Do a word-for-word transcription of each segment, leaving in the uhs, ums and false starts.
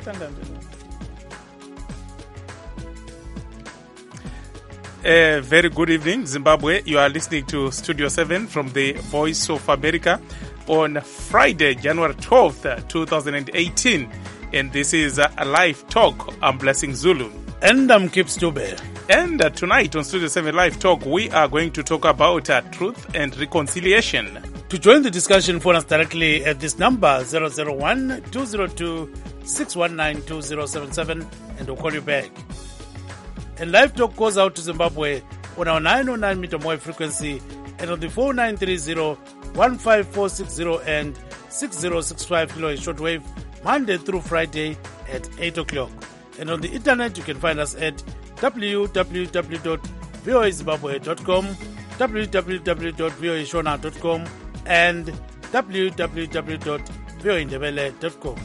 A very good evening, Zimbabwe. You are listening to Studio seven from the Voice of America on Friday, January twelfth, twenty eighteen. And this is a live talk. I'm Blessing Zulu. And I'm Kip Stube. And uh, tonight on Studio seven Live Talk, we are going to talk about uh, truth and reconciliation. To join the discussion, phone us directly at this number, zero zero one, two zero two, six one nine, two zero seven seven, and we'll call you back. And Live Talk goes out to Zimbabwe on our nine oh nine meter wave frequency and on the four nine three zero, one five four six zero and six zero six five kilohertz shortwave, Monday through Friday at eight o'clock. And on the internet, you can find us at w w w dot voa zimbabwe dot com, w w w dot voa shona dot com, and w w w dot voa indebele dot com.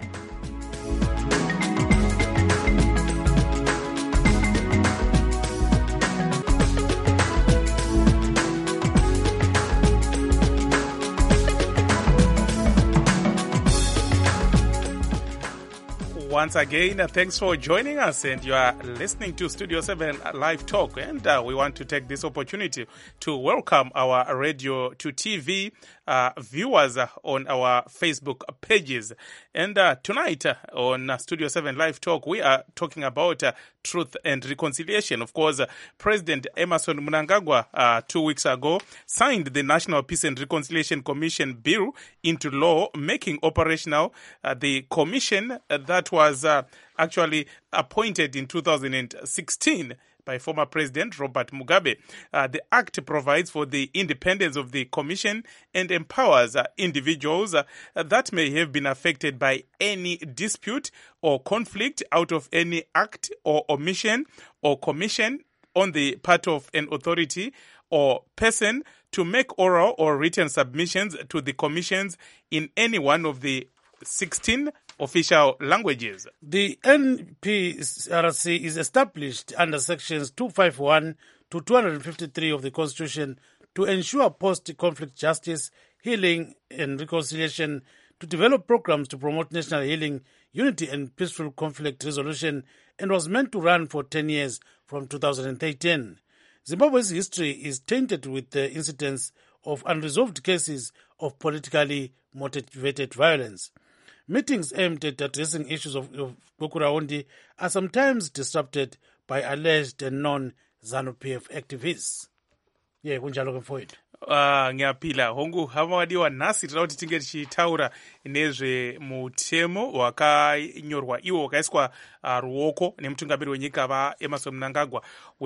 Once again, uh, thanks for joining us, and you are listening to Studio seven Live Talk, and uh, we want to take this opportunity to welcome our radio to T V uh, viewers uh, on our Facebook pages. And uh, tonight uh, on uh, Studio seven Live Talk, we are talking about uh, truth and reconciliation. Of course, uh, President Emmerson Mnangagwa uh, two weeks ago signed the National Peace and Reconciliation Commission bill into law, making operational uh, the commission uh, that was was uh, actually appointed in two thousand sixteen by former President Robert Mugabe. Uh, the act provides for the independence of the commission and empowers uh, individuals uh, that may have been affected by any dispute or conflict out of any act or omission or commission on the part of an authority or person to make oral or written submissions to the commissions in any one of the sixteen official languages. The N P R C is established under sections two fifty-one to two fifty-three of the Constitution to ensure post-conflict justice, healing and reconciliation, to develop programs to promote national healing, unity and peaceful conflict resolution, and was meant to run for ten years from two thousand thirteen. Zimbabwe's history is tainted with the incidents of unresolved cases of politically motivated violence. Meetings aimed at addressing issues of, of Gokuraundi are sometimes disrupted by alleged and non-ZANU-P F activists. Yeah, kunjalo ke mfowethu. Uh, ngiyapila hongu hama wadiwa nasi tinoda kuti tinge tichitaura nezve mutemo wakanyorwa iwo wakaiswa uh, ruoko nemutungamiri wenyika vaEmmerson Mnangagwa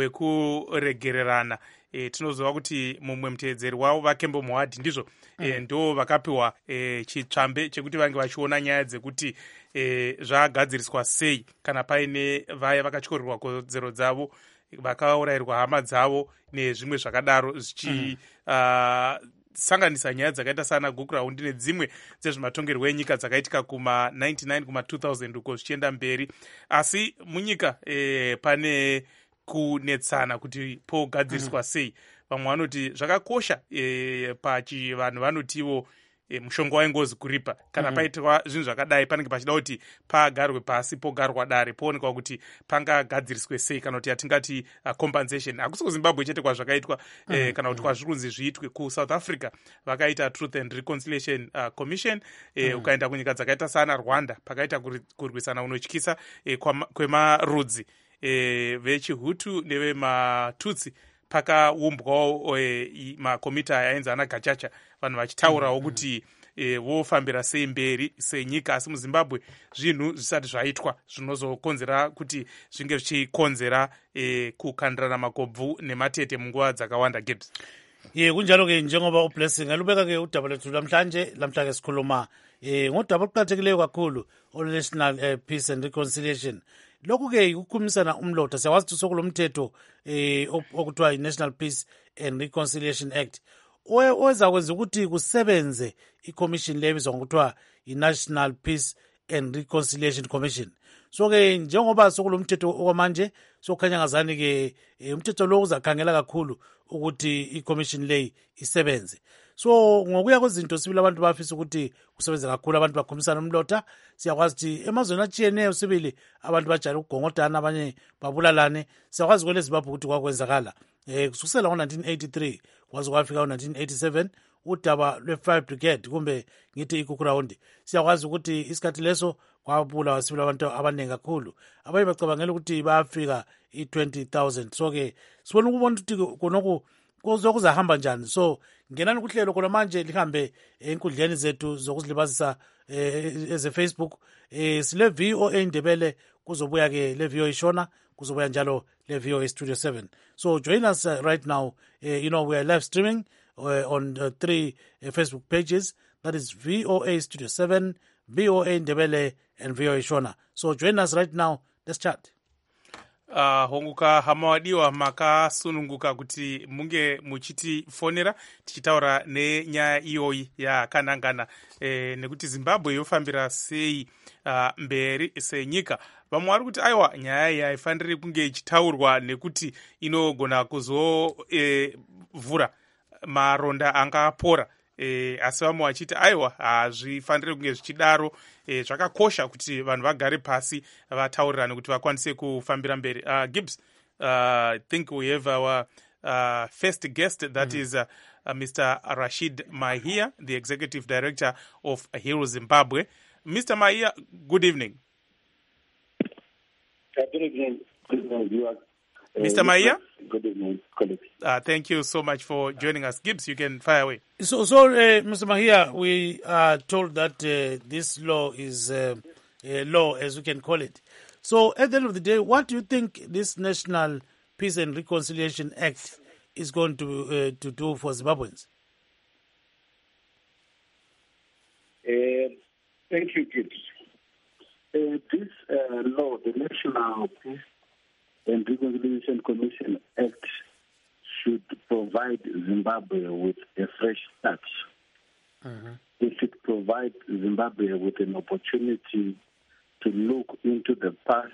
wekuregererana. E, tinoziva kuti mumwe muteedzeri wavo vaKembo Mohadi ndizvo mm. e, ndo vakapiwa e, chitsvambe chekuti vange vachiona nyaya dzekuti e, zvagadziriswa sei kana paine vaya vakatyorerwa kodzero dzavo, vakaurayirwa hama dzavo nezvimwe zvakadaro zvichi mm. uh, sanganisa nyaya dzakaita sana Gokuraundi nedzimwe dzezvematongerwo enyika dzakaitika kuma ninety-nine kuma two thousand uko zvichienda mberi. Asi munyika e, pane kunetsana kuti pogadziriswa sei. Vamwe vanoti zvakakosha e, pachi vanhu vanotiwo e, mushonga waingozi kuripa kana mm-hmm. paitwa zvinhu zvakadai panenge pachida kuti pagarwe pasi pogarwa dare poonekwa kuti pangagadziriswe sei kana kuti yatingati uh, compensation. Hakusi kuZimbabwe chete kwazvakaitwa mm-hmm. e, kana kuti kwazviri kunzi zviitwe kuSouth Africa vakaita Truth and Reconciliation uh, Commission e, mm-hmm. ukaenda kunyika dzakaita sana Rwanda pakaita kurwisana unotyisa e, kwemarudzi e, vechihutu nevematutsi pakaumbwawo e, makomita ainzi ana gachacha vanhu vachitaurawo mm-hmm. kuti e, vofambira sei mberi senyika. Asi muZimbabwe zvinhu zvisati zvaitwa zvinozokonzera kuti zvinge zvichikonzera e, kukandirana makobvu nematete munguva dzakawanda. Gibbs. Ye kunjalo ke njengoba uBlessing alubeka ke udaba lethu lamhlanje lamhlanje sikhuluma eh ngodaba oluqhathekileyo kakhulu on National eh, Peace and Reconciliation. Lokhu ke ukukhulumisana umlotha siyawazi ukuthi sokulomthetho eh okuthiwa i-National Peace and Reconciliation Act oweza kwenza ukuthi kusebenze i-commission lebizwa ngokuthiwa i-National Peace and Reconciliation Commission. So ke njengoba sokulomthetho okwamanje sokukhanya ngazani ke umthetho lo uzakhangela kakhulu ukuthi i-commission lay isebenze. so ngokuya kwezinto sibili abantu bafisa ukuthi kusebenze kakhulu abantu bakhumisana umlotha siyakwazi ukuthi emazweni atshiyeneyo sibili abantu bajayele ukugongodana abanye babulalane siyakwazi kwele Zimbabwe ukuthi kwakwenzakala eh kusukela ngo-nineteen eighty-three kwaze kwafika ngo-nineteen eighty-seven udaba lwe-Five Brigade kumbe ngithi ikukurawundi siyakwazi ukuthi isikhathi leso kwabulawa sibili abantu abaningi kakhulu abanye bacabangela ukuthi bayafika i-twenty thousand so-ke sibona ukubona ukuthi konoku kuzahamba njani so ngenani kuhlelo khona manje lihambe enkundleni zethu zokuzilibazisa eze-Facebook eh sile V O A Ndebele kuzobuya-ke le V O A Shona kuzobuya njalo le V O A Studio seven so join us uh, right now uh, you know we are live streaming uh, on uh, three uh, Facebook pages that is V O A Studio seven V O A Ndebele and V O A Shona so join us right now let's chat. Uh, honguka hama wadiwa makasununguka kuti munge muchitifonera tichitaura nenyaya iyoyi yakanangana e, nekuti Zimbabwe yofambira sei uh, mberi senyika vamwe vari kuti aiwa nyaya iyi haifaniri kunge ichitaurwa nekuti inogona kuzovhura e, maronda angapora E, asi vamwe vachiti aiwa hazvifaniri kunge zvichidaro e, zvakakosha kuti vanhu vagare pasi vataurirane kuti vakwanise kufambira mberi. uh, Gibbs, uh, I think we have our uh, first guest that mm. is uh, uh, Mister Rashid Mahia, the Executive Director of Hero Zimbabwe. Mister Mahia, good evening. Good evening. Good evening. You are Mister Mahia? Good evening, colleagues. Uh, thank you so much for joining us. Gibbs, you can fire away. So, so uh, Mister Mahia, we are told that uh, this law is uh, a law, as we can call it. So, at the end of the day, what do you think this National Peace and Reconciliation Act is going to uh, to do for Zimbabweans? Uh, thank you, Gibbs. Uh, this uh, law, the National Peace and Reconciliation Commission Act, should provide Zimbabwe with a fresh start. Mm-hmm. It should provide Zimbabwe with an opportunity to look into the past,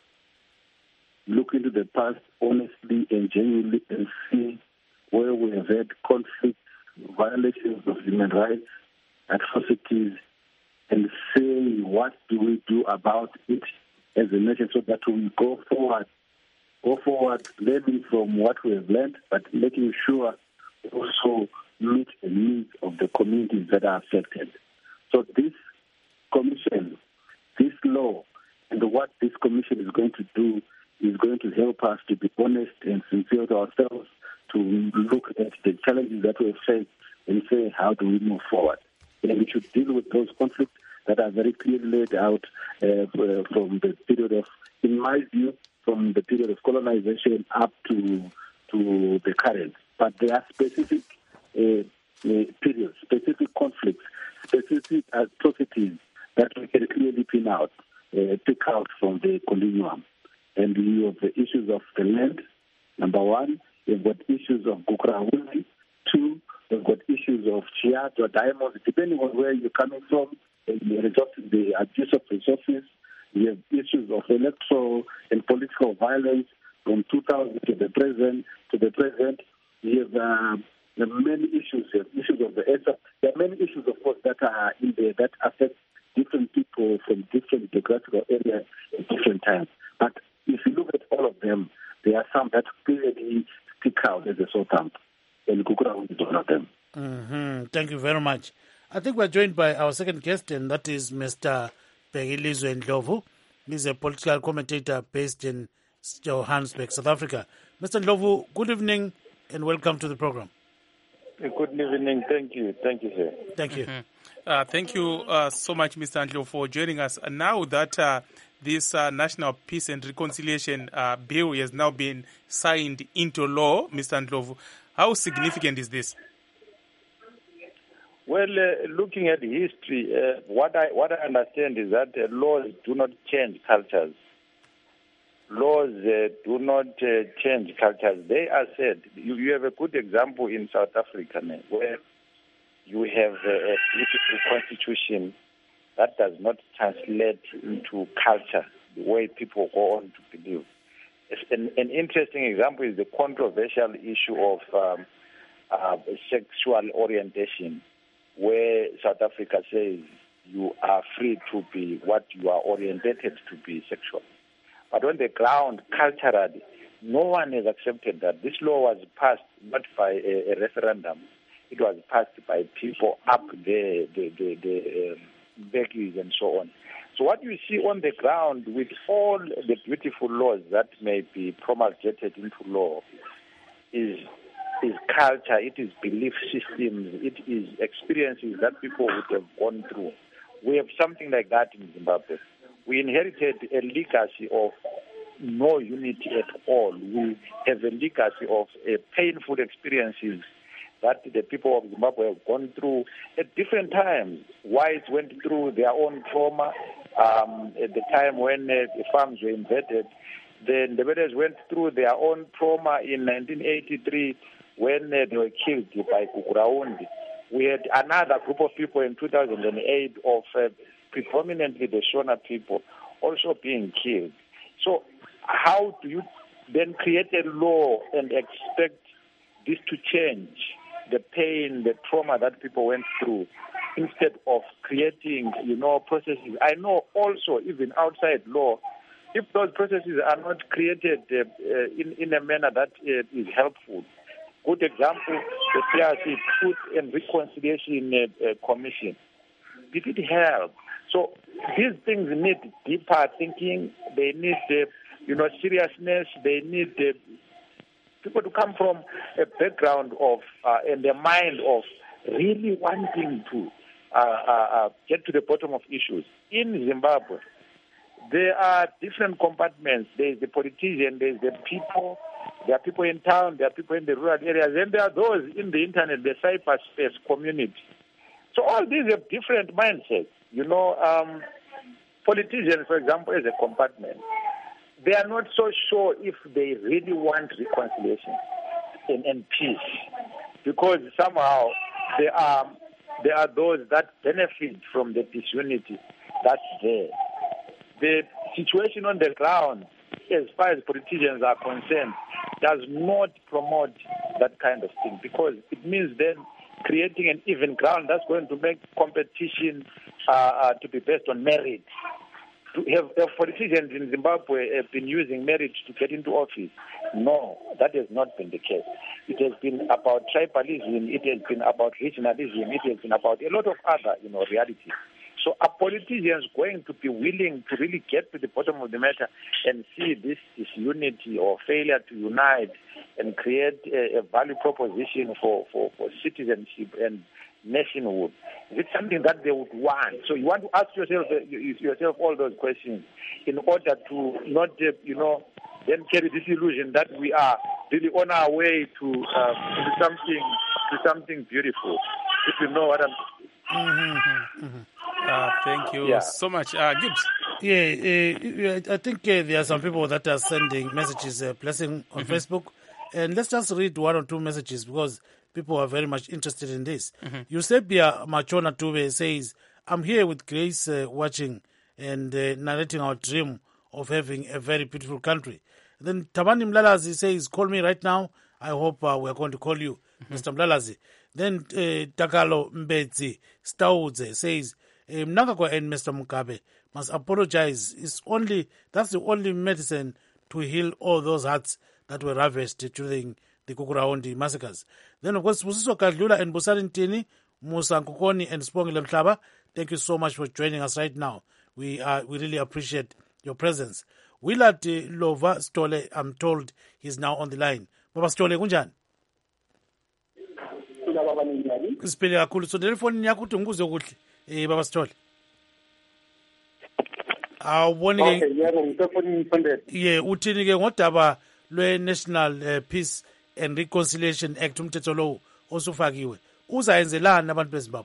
look into the past honestly and genuinely and see where we have had conflicts, violations of human rights, atrocities, and say what do we do about it as a nation so that we go forward Go forward, learning from what we have learned, but making sure we also meet the needs of the communities that are affected. So this commission, this law, and what this commission is going to do is going to help us to be honest and sincere to ourselves, to look at the challenges that we face and say, how do we move forward? And we should deal with those conflicts that are very clearly laid out uh, from the period of, in my view, from the period of colonization up to to the current. But there are specific uh, uh, periods, specific conflicts, specific atrocities that we can clearly pin out, uh, pick out from the continuum. And you have the issues of the land, number one. You've got issues of Gukurahundi. Two, you've got issues of Chiat or diamonds, depending on where you're coming from, and the resources, the abuse of resources. We have issues of electoral and political violence from two thousand to the present. To the present, we have uh, many issues. We have issues of the E S A. There are many issues, of course, that are in there that affect different people from different geographical areas at different times. But if you look at all of them, there are some that clearly stick out as a sore thumb, and Gukurahundi is one of them. Mm-hmm. Thank you very much. I think we're joined by our second guest, and that is Mister Bhekilizwe Ndlovu. He's a political commentator based in Johannesburg, South Africa. Mister Ndlovu, good evening and welcome to the program. Good evening. Thank you. Thank you, sir. Thank you. Mm-hmm. uh, thank you uh, so much, Mister Ndlovu, for joining us. And now that uh, this uh, National Peace and Reconciliation uh, Bill has now been signed into law, Mister Ndlovu, how significant is this? Well, uh, looking at history, uh, what I what I understand is that uh, laws do not change cultures. Laws uh, do not uh, change cultures. They are said. You, you have a good example in South Africa, man, where you have a, a beautiful constitution that does not translate into culture the way people go on to believe. An, an interesting example is the controversial issue of um, uh, sexual orientation, where South Africa says you are free to be what you are orientated to be sexual. But on the ground, culturally, no one has accepted that. This law was passed not by a, a referendum. It was passed by people up there, the, the, the um, Beckies and so on. So what you see on the ground with all the beautiful laws that may be promulgated into law is is culture, it is belief systems, it is experiences that people would have gone through. We have something like that in Zimbabwe. We inherited a legacy of no unity at all. We have a legacy of uh, painful experiences that the people of Zimbabwe have gone through at different times. Whites went through their own trauma um, at the time when uh, the farms were invaded. The Ndebelés went through their own trauma in nineteen eighty-three when uh, they were killed by Kukurahundi. We had another group of people in two thousand eight of uh, predominantly the Shona people also being killed. So how do you then create a law and expect this to change the pain, the trauma that people went through, instead of creating, you know, processes? I know also even outside law, if those processes are not created uh, uh, in, in a manner that uh, is helpful. Good example, the C R C Truth and Reconciliation uh, uh, Commission. Did it help? So these things need deeper thinking. They need, uh, you know, seriousness. They need uh, people to come from a background of uh, and a mind of really wanting to uh, uh, uh, get to the bottom of issues. In Zimbabwe, there are different compartments. There is the politician, there is the people, there are people in town, there are people in the rural areas, and there are those in the internet, the cyberspace community. So all these have different mindsets. You know, um, politicians, for example, as a compartment, they are not so sure if they really want reconciliation and, and peace, because somehow there are there are those that benefit from the disunity that's there. The situation on the ground, as far as politicians are concerned, does not promote that kind of thing, because it means then creating an even ground that's going to make competition uh, uh, to be based on merit. To have, have politicians in Zimbabwe have been using merit to get into office? No, that has not been the case. It has been about tribalism, it has been about regionalism, it has been about a lot of other, you know, realities. So are politicians going to be willing to really get to the bottom of the matter and see this disunity or failure to unite and create a, a value proposition for, for, for citizenship and nationhood? Is it something that they would want? So you want to ask yourself uh, yourself all those questions in order to not, uh, you know, then carry this illusion that we are really on our way to, uh, to something to something beautiful. If you know what I'm. Mm-hmm, mm-hmm. Uh, thank you yeah. so much, uh, Gibbs. Yeah, uh, I think uh, there are some people that are sending messages, uh, blessing on mm-hmm. Facebook, and let's just read one or two messages because people are very much interested in this. Mm-hmm. Eusebia Machona Tube says, "I'm here with Grace, uh, watching and uh, narrating our dream of having a very beautiful country." Then Tabani Mlalazi says, "Call me right now. I hope uh, we are going to call you, mm-hmm. Mister Mlalazi." Then uh, Takalo Mbedzi Staudze says, Mnangagwa and Mister Mugabe must apologize. It's only that's the only medicine to heal all those hearts that were ravished during the Kukurahundi massacres. Then, of course, Musiso Kadlula and Busarintini, Musa Nkukoni and Spongile Mhlaba, thank you so much for joining us right now. We uh, we really appreciate your presence. Willard uh, Lova Stole, I'm told he's now on the line. Baba Stole, kunjani? Sipele kakhulu. So telephone yakho uthi ngikuze kuhle. Eh Baba Stole. Awuboni ke. Okay, yebo ngifuna ngifundele. Yeah, uthini ke ngodaba lwe National uh, Peace and Reconciliation Act umthetho lo osufakiwe. Uzayenzelana abantu beZimbabwe?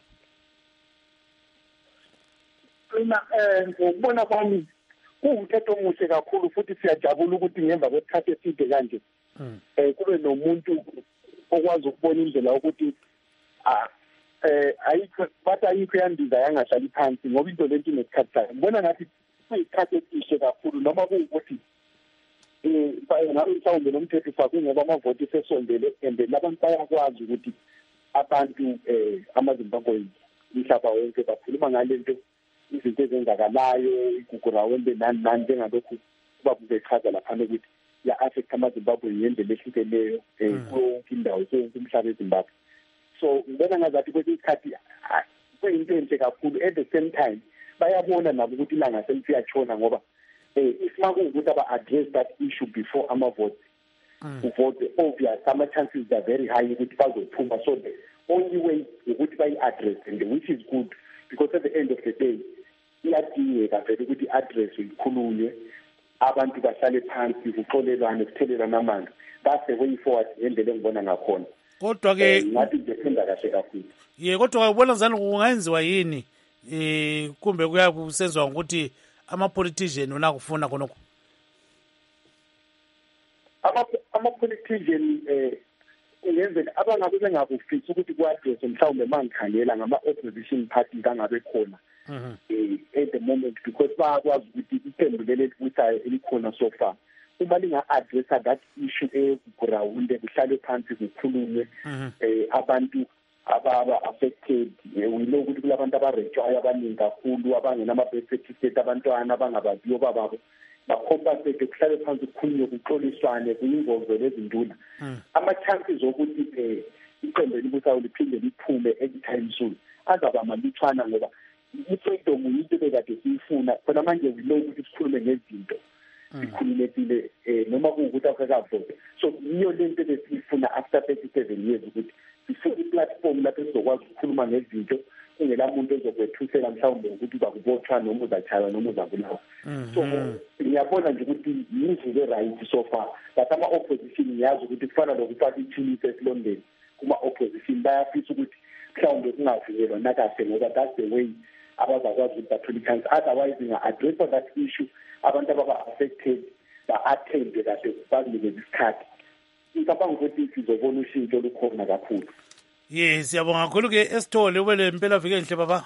Mina eh ngibona kwami kuwumthetho omuhle kakhulu futhi siyajabula ukuthi ngemva kwesikhathi eside kanje eh kube nomuntu okwazi ukubona indlela ukuthi ah eh ayikho bathi ayikho yandiza yangahlali phansi ngoba into lento inesikhathi sayo. Ngibona ngathi kuyisikhathi esihle kakhulu noma kuwukuthi ngabe mhlawumbe lo mthetho ufakwe ngoba amavoti sesondele and labantu bayakwazi ukuthi abantu eh amaZimbabwe umhlaba wonke bakhuluma ngale nto izinto ezenzakalayo igugurawenbe nani nani njengalokhu babuzechaza lapha ukuthi ya affect amaZimbabwe ngendlela ehlukeneyo konke indawo zonke umhlaba eZimbabwe. So ngibona ngazathi kwesinye isikhathi kuyinto enhle kakhulu. At the same time bayabona nabo ukuthi ilanga seliyatshona ngoba eh if makuwukuthi aba-address that issue before amavote uvote obvious ama-chances are very high ukuthi bazophuma. So the only way ukuthi bayi-address and which is good because at the end of the day iyadingeka vele ukuthi i-address ikhulunywe abantu bahlale phansi kuxolelwane kuthelelana amandla. That's the way forward ngendlela engibona ngakhona. Kodwa ke ngathi ngethemba kahle kakhulu. Ye kodwa ubona ngani kungenziwa yini eh kumbe kuyakusenziwa ukuthi ama-politician wona kufuna khonokho? Ama-politician eh ungenzeka abangabe bengakufisa ukuthi ku-address mhlawumbe mangikhangela ngama-opposition parties angabe khona eh at the moment because bayakwazi ukuthi iphendulele ukuthi elikhona so far uma linga-addressa that issue egrawunde kuhlale phansi kukhulunywe eh abantu aba-affected we know ukuthi kulabantu abarejwayo abaningi kakhulu abangenama-birth certificate abantwana abangabaziyo bababo bacompensate kuhlale phansi kukhulunywe kuxoliswane kuyingozo lezinduna ama-chances okuthi um iqembu elibusayo liphinde liphume anytime soon azaba malutshwana ngoba i-freedom yinto bekade siyifuna khona manje we know ukuthi sikhulume ngezinto sikhululekile um noma kuwukuthi akakavote. So yiyo le nto besiyifuna after thirty-seven years ukuthi sifune i-platform lapho sizokwazi ukukhuluma ngezinto kungela muntu ezokwethusela mhlawumbe ukuthi uzakubotshwa noma uzatshaywa noma uzabulawa. So ngiyabona nje ukuthi yindlela e-right so far but ama-opposition ngiyazi ukuthi kufana lokufaka i-Tunis esilondeni kuma-opposition bayafisa ukuthi mhlawumbe kungavikelwa nakahle ngoba that's the way abazakwazi ukuthi bathole i-chance. Otherwise inga-addressa that issue abantu ababa-affected ba-attende kahle bakunikeza isikhathi. Ngicabanga ukuthi sizobona ushintsho lukhona kakhulu. Ye siyabonga kakhulu ke Esithole ube le mpela vike enhle baba.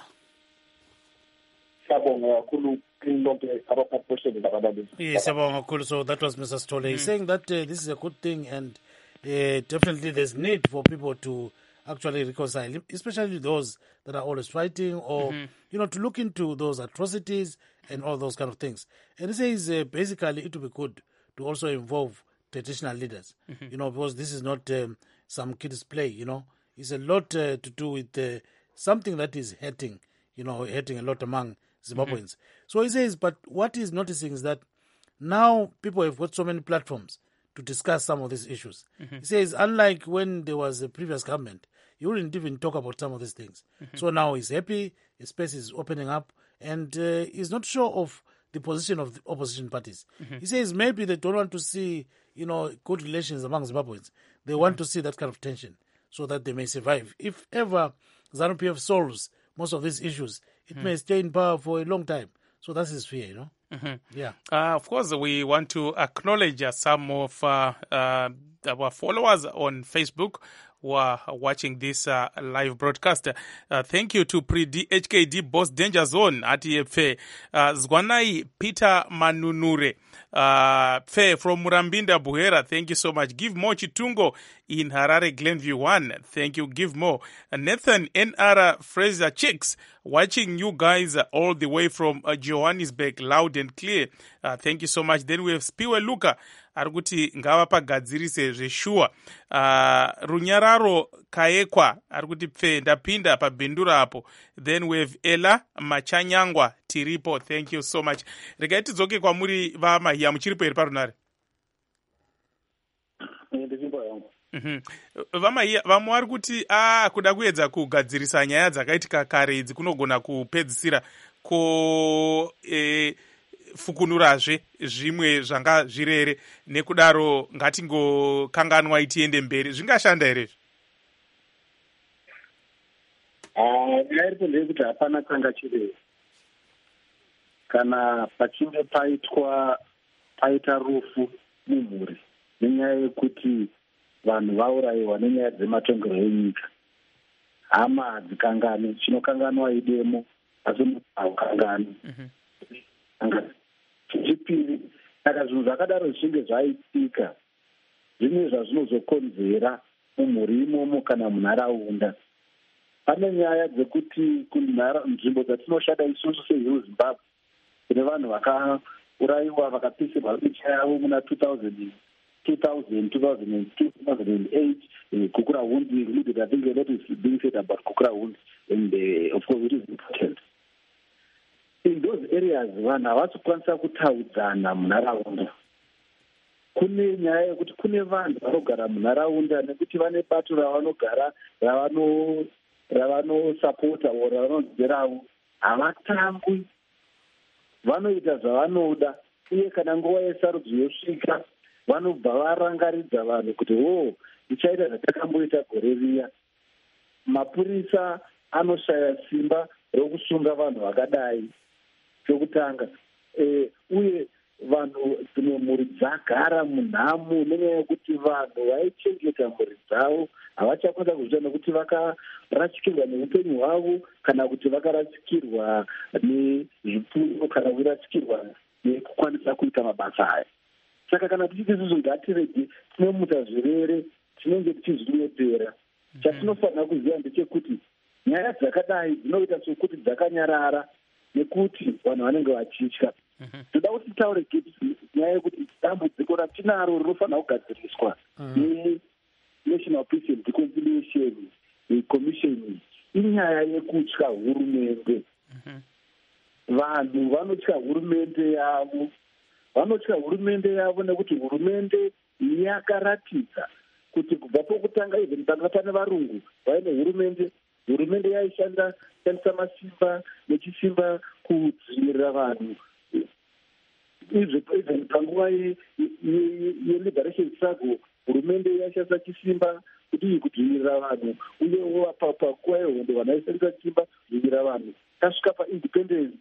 Siyabonga kakhulu lonke abaphathele labalaleli. Yes, siyabonga kakhulu. So that was Mister Sithole. He's saying that uh, this is a good thing and uh, definitely there's need for people to actually reconcile, especially those that are always fighting or, mm-hmm. you know, to look into those atrocities and all those kind of things. And he says uh, basically it would be good to also involve traditional leaders, mm-hmm. you know, because this is not um, some kids' play, you know. It's a lot uh, to do with uh, something that is hurting, you know, hurting a lot among Zimbabweans. Mm-hmm. So he says, but what he's noticing is that now people have got so many platforms to discuss some of these issues. Mm-hmm. He says, unlike when there was a previous government, you wouldn't even talk about some of these things. Mm-hmm. So now he's happy, his space is opening up, and uh, he's not sure of the position of the opposition parties. Mm-hmm. He says maybe they don't want to see, you know, good relations among Zimbabweans. They mm-hmm. want to see that kind of tension so that they may survive. If ever ZANU-P F solves most of these issues, it mm-hmm. may stay in power for a long time. So that's his fear, you know. Mm-hmm. Yeah. Uh, of course, we want to acknowledge uh, some of uh, uh, our followers on Facebook who are watching this uh, live broadcast. Uh, thank you to pre-D H K D Boss Danger Zone at E F A. Uh, Zwanai Peter Manunure. Uh, Fe from Murambinda Buhera, thank you so much. Give more Chitungo in Harare Glenview one. Thank you, give more. Uh, Nathan N R Fraser Chicks, watching you guys uh, all the way from uh, Johannesburg, loud and clear. Uh, thank you so much. Then we have Spiwe Luka, arikuti ngava pagadzirise zveshuwa. Uh, Runyararo Kaekwa, arikuti pfe ndapinda pabhindura apo. Then we have Ella Machanyangwa Tiripo, thank you so much. Regai tidzoke kwamuri vamahia muchiripo iri parunare. Mm-hmm. Vamahia vamwe vari kuti ah kuda kuedza kugadzirisa nyaya dzakaitika kare idzi kunogona kupedzisira ko eh, fukunurazve zvimwe zvanga zvirere nekudaro ngatingokanganwa itiende mberi zvingashanda here? Ah, nyaya ndeyekuti hapana kanga chirere kana pachinge paitwa paita rufu mumhuri nenyaya yekuti vanhu vaurayiwa nenyaya dzematongerwo enyika, hama hadzikangani. Chinokanganwa idemo asi munhu haukangani. Chechipiri, saka zvinhu zvakadaro zvichinge zvaitika zvimwe zvazvinozokonzera mumhuri imomo kana munharaunda. Pane nyaya dzekuti nzvimbo dzatinoshanda isusu sezimbabwe kune vanhu vakaurayiwa vakapisirwa picha yavo muna two thousand, two thousand, two thousand two, two thousand eight, Kukura Hundi. I think a lot is being said about Kukura Hundi, and uh, of course it is important. In those areas, vanhu havasi kukwanisa kutaudzana munharaunda. Kune nyaya yekuti kune vanhu vanogara munharaunda nekuti vane bato ravanogara ravano ravanosapota o ravanonzeravo, havatangwi, vanoita zvavanoda, uye kana nguva yesarudzo yosvika vanobva varangaridza vanhu kuti o tichaita zvatakamboita gore riya. Mapurisa anoshaya simba rokusunga vanhu vakadai. Chokutanga e, uye vanhu dzimwe mhuri dzagara munhamo nenyaya yekuti vanhu vaichengeta mhuri dzavo havachakwanisa kuzvita nekuti vakarasikirwa neupenyu hwavo kana kuti vakarasikirwa nezvipfuno kana kurasikirwa nekukwanisa kuita mabasa aya. Saka kana tichiti isusu ngatirege tinomuta zvirere tinenge tichizvinyepera. Chatinofanira kuziva ndechekuti nyaya dzakadai dzinoita sokuti dzakanyarara nekuti vanhu vanenge vachitya. Toda kuti taure nyaya yekuti dambudziko ratinaro rinofanira kugadziriswa neNational Peace and Reconciliation Commission inyaya yekutya hurumende. Vanhu vanotya hurumende yavo, vanotya hurumende yavo nekuti hurumende yakaratidza kuti kubva pokutanga even panga pane varungu vaine hurumende, hurumende yaishanda shandisa masimba nechisimba kudzivirira vanhu. Even panguva yeliberation struggle hurumende yaishandisa chisimba kuti kudzivirira vanhu, uyewo panguva yehondo vanhu vaishandisa chisimba kudzivirira vanhu. Tasvika paindependence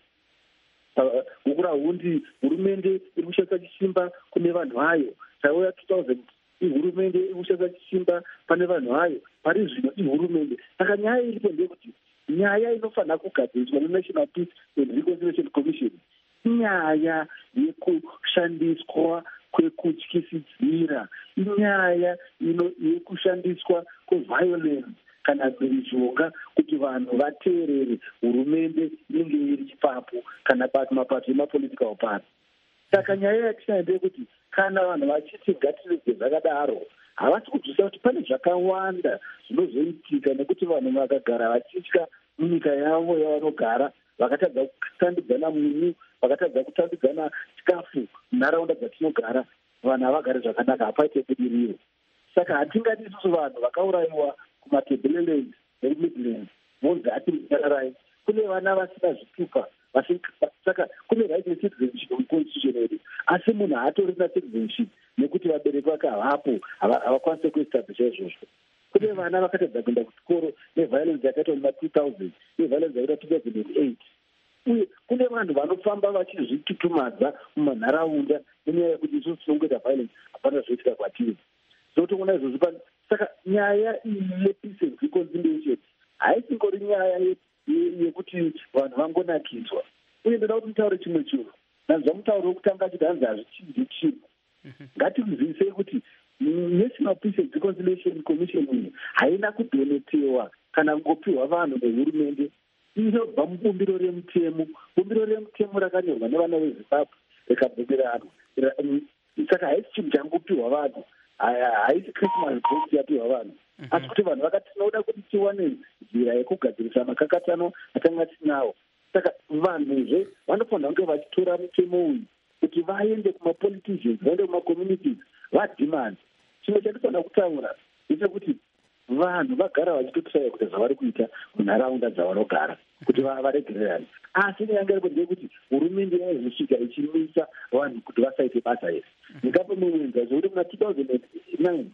Kukura Hundi, hurumende iri kushandisa chisimba kune vanhu vayo. Tauya two thousand, ihurumende iri kushandisa chisimba pane vanhu vayo. Pari zvino ihurumende. Saka nyaya iripo ndeyekuti nyaya inofanira kugadziriswa neNational Peace and Reconciliation Commission inyaya yekushandiswa kwekutyisidzira, inyaya yekushandiswa kweviolence kana mhirizhonga kuti vanhu vateerere hurumende inenge iri ipapo kana mapato emapolitical party. Saka nyaya yatina ndeyekuti kana vanhu vachiti ngatirege zvakadaro, havasi kunzwisa kuti pane zvakawanda zvinozoitika nekuti vanhu vakagara vachitya munyika yavo yavanogara, vakatadza kutambidzana munyu, vakatadza kutambidzana chikafu munharaunda dzatinogara, vanhu havagari zvakanaka, hapaite budiriro. Saka hatingati isusu vanhu vakaurayiwa kumatebelelands nekumidlands vonzi ati munyararai, kune vana vasina zvitupa. Saka kune right necitizenship muconstitution yedu, asi munhu haatorina citizenship nekuti vabereki vake havapo, havakwanise kuestablisha izvozvo. Kune vana vakatadza kuenda kuchikoro neviolence yakaitwa muma two thousand, neviolence yakaitwa two thousand eight. Uye kune vanhu vanofamba vachizvitutumadza mumanharaunda nenyaya yekuti isusu tinongoita violence, hapana zvoitika kwatiri. Zotoona izvozvo. Saka nyaya iyi yepeace and reconciliation haisingori nyaya yekuti vanhu vangonakidzwa. Uye ndoda kuti mutaure chimwe chinhu, nanzwa mutauro wekutanga achiti hanzi hazvichinji chinhu. Ngatimuzivise kuti National Peace and Reconciliation Commission iyi haina kudonetewa kana kungopiwa vanhu nehurumende. Inobva mubumbiro remutemo. Bumbiro remutemo rakanyorwa nevana veZimbabwe rikabvumirana. Saka haisi chinhu changopiwa vanhu, haisi Christmas box yapiwa vanhu, asi kuti vanhu vakati tinoda kuti tiwane nzira yekugadzirisa makakatano atanga tinawo. Saka vanhuzve vanofanira kunge vachitora mutemo uyu kuti vaende kumapoliticians, vaende kumacommunities, vademand. Chimwe chatinofanira kutaura ndechekuti vanhu vagara vachitotisaya kuti zvavari kuita munharaunda dzavanogara kuti varegererane. Asi nyanga iripo ndeyekuti hurumende yaizosvika ichimisa vanhu kuti vasaite basa here. Ndingape mumwenza zvokuti muna two thousand nine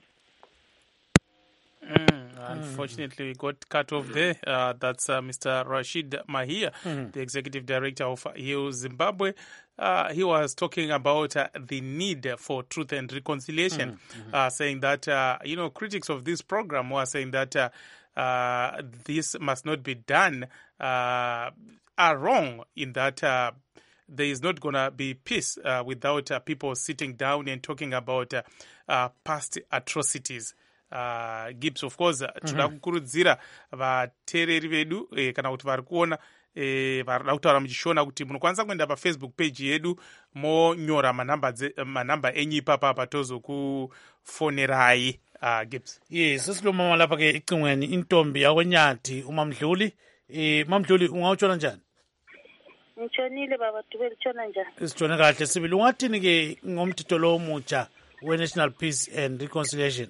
Mm, unfortunately, we got cut off there. Uh, that's uh, Mister Rashid Mahia, mm. the executive director of Heal Zimbabwe. Uh, he was talking about uh, the need for truth and reconciliation, mm-hmm. uh, saying that, uh, you know, critics of this program were saying that uh, uh, this must not be done, uh, are wrong in that uh, there is not going to be peace uh, without uh, people sitting down and talking about uh, uh, past atrocities. Uh, Gibbs, of course, uh, mm-hmm. toda kukurudzira vateereri vedu eh, kana kuti vari kuona eh, varida kutaura muchishona kuti munokwanisa kuenda pafacebook page yedu monyora manhamba manhamba enyu ipapa patozokufonerai. Uh, Gibbs. Yes, sesilomama lapha ke icingweni intombi yakweNyathi uMamdluli. Eh Mamdluli ungawutshona njani? Ngitshonile baba Dube litshona njani? Isitshone kahle sibili. Ungathini ke ngomthetho lo omutsha we-National Peace and Reconciliation?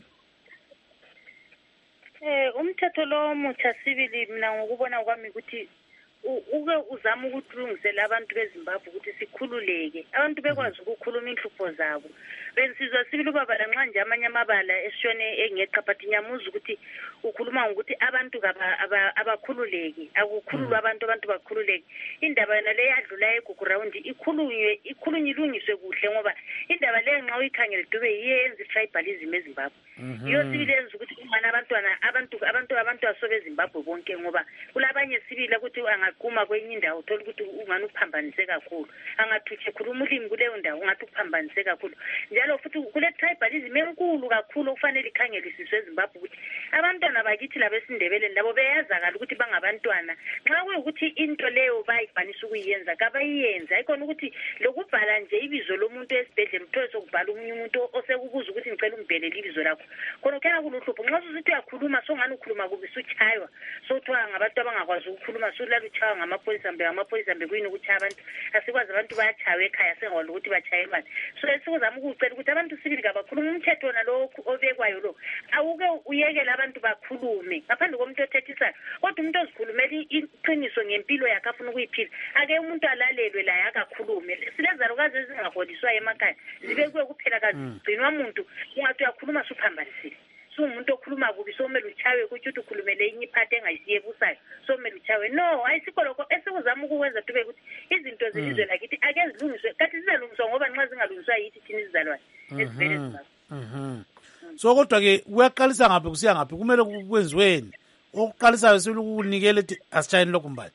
Eh umthetho lo omutsha sibili mina ngokubona kwami ukuthi uke uzama ukuthungisela abantu beZimbabwe ukuthi sikhululeke abantu bekwazi ukukhuluma inhlupho zabo bensizwa sibili ubaba lanxa nje amanye amabala esishone engeqa but nyamuza ukuthi ukhuluma ngokuthi abantu abakhululeki akukhululwa abantu abantu bakhululeke indaba yona le yadlula eGugurawundi ikhulunywe ikhulunywe ilungiswe kuhle ngoba indaba le nxa uyikhangele Dube iyenza tribalism eZimbabwe iyo sibili yenza ukuthi umana abantwana abantu abantu abantu asobe eZimbabwe bonke ngoba kulabanye sibili ukuthi angaqhuma kwenye indawo uthola ukuthi ungani uphambanise kakhulu angathutshe khuluma ulimi kuleyo ndawo ungathi uphambanise kakhulu njalo futhi kule tribalism enkulu kakhulu okufanele ikhangelisiswe eZimbabwe ukuthi abantwana bakithi labesindebeleni labo beyazakala ukuthi bangabantwana nxa kuyukuthi into leyo bayibhanisa ukuyenza kabayenza ayikona ukuthi lokubhala nje ibizo lomuntu esibhedlela uthole sokubhala umunye umuntu osekubuza ukuthi ngicela umbhelele ibizo lakho khona kena kuluhlupho nxa usithi uyakhuluma songani ukhuluma kubi suchaywa sothiwa ngabantu abangakwazi ukukhuluma sulala uchaywa ngamapholisa mbe ngamapholisa mbe kuyini ukuthi abantu asikwazi abantu bayachaywa ekhaya sengawona ukuthi bachaye manje so esikuzama ukucela ukuthi abantu sibili kabakhuluma umthetho nalokho obekwayo lo awuke uyekela abantu bakhulume ngaphandle komuntu othethisayo kodwa umuntu ozikhulumela iqiniso ngempilo yakhe afuna ukuyiphila ake umuntu alalelwe la akakhulume silezalukazi ezingaholiswa emakhaya zibekwe kuphela kagcinwa umuntu ungathi uyakhuluma suphambanisile umuntu okhuluma kubi somele uchawe ukuthi uthi ukhulumele inye iphathi engayisiye busayo somele uchawe no ayisikho lokho esikuzama ukwenza Dube ukuthi izinto zelizwe lakithi ake zilungiswe kathi zizalungiswa ngoba nxa zingalungiswa yithi thina izizalwane esivele Zimbabwe. Mhm. So kodwa ke uyaqalisa ngaphi kusiya ngaphi kumele kwenziweni okuqalisayo silukunikele ukuthi asitshayeni lokho mbali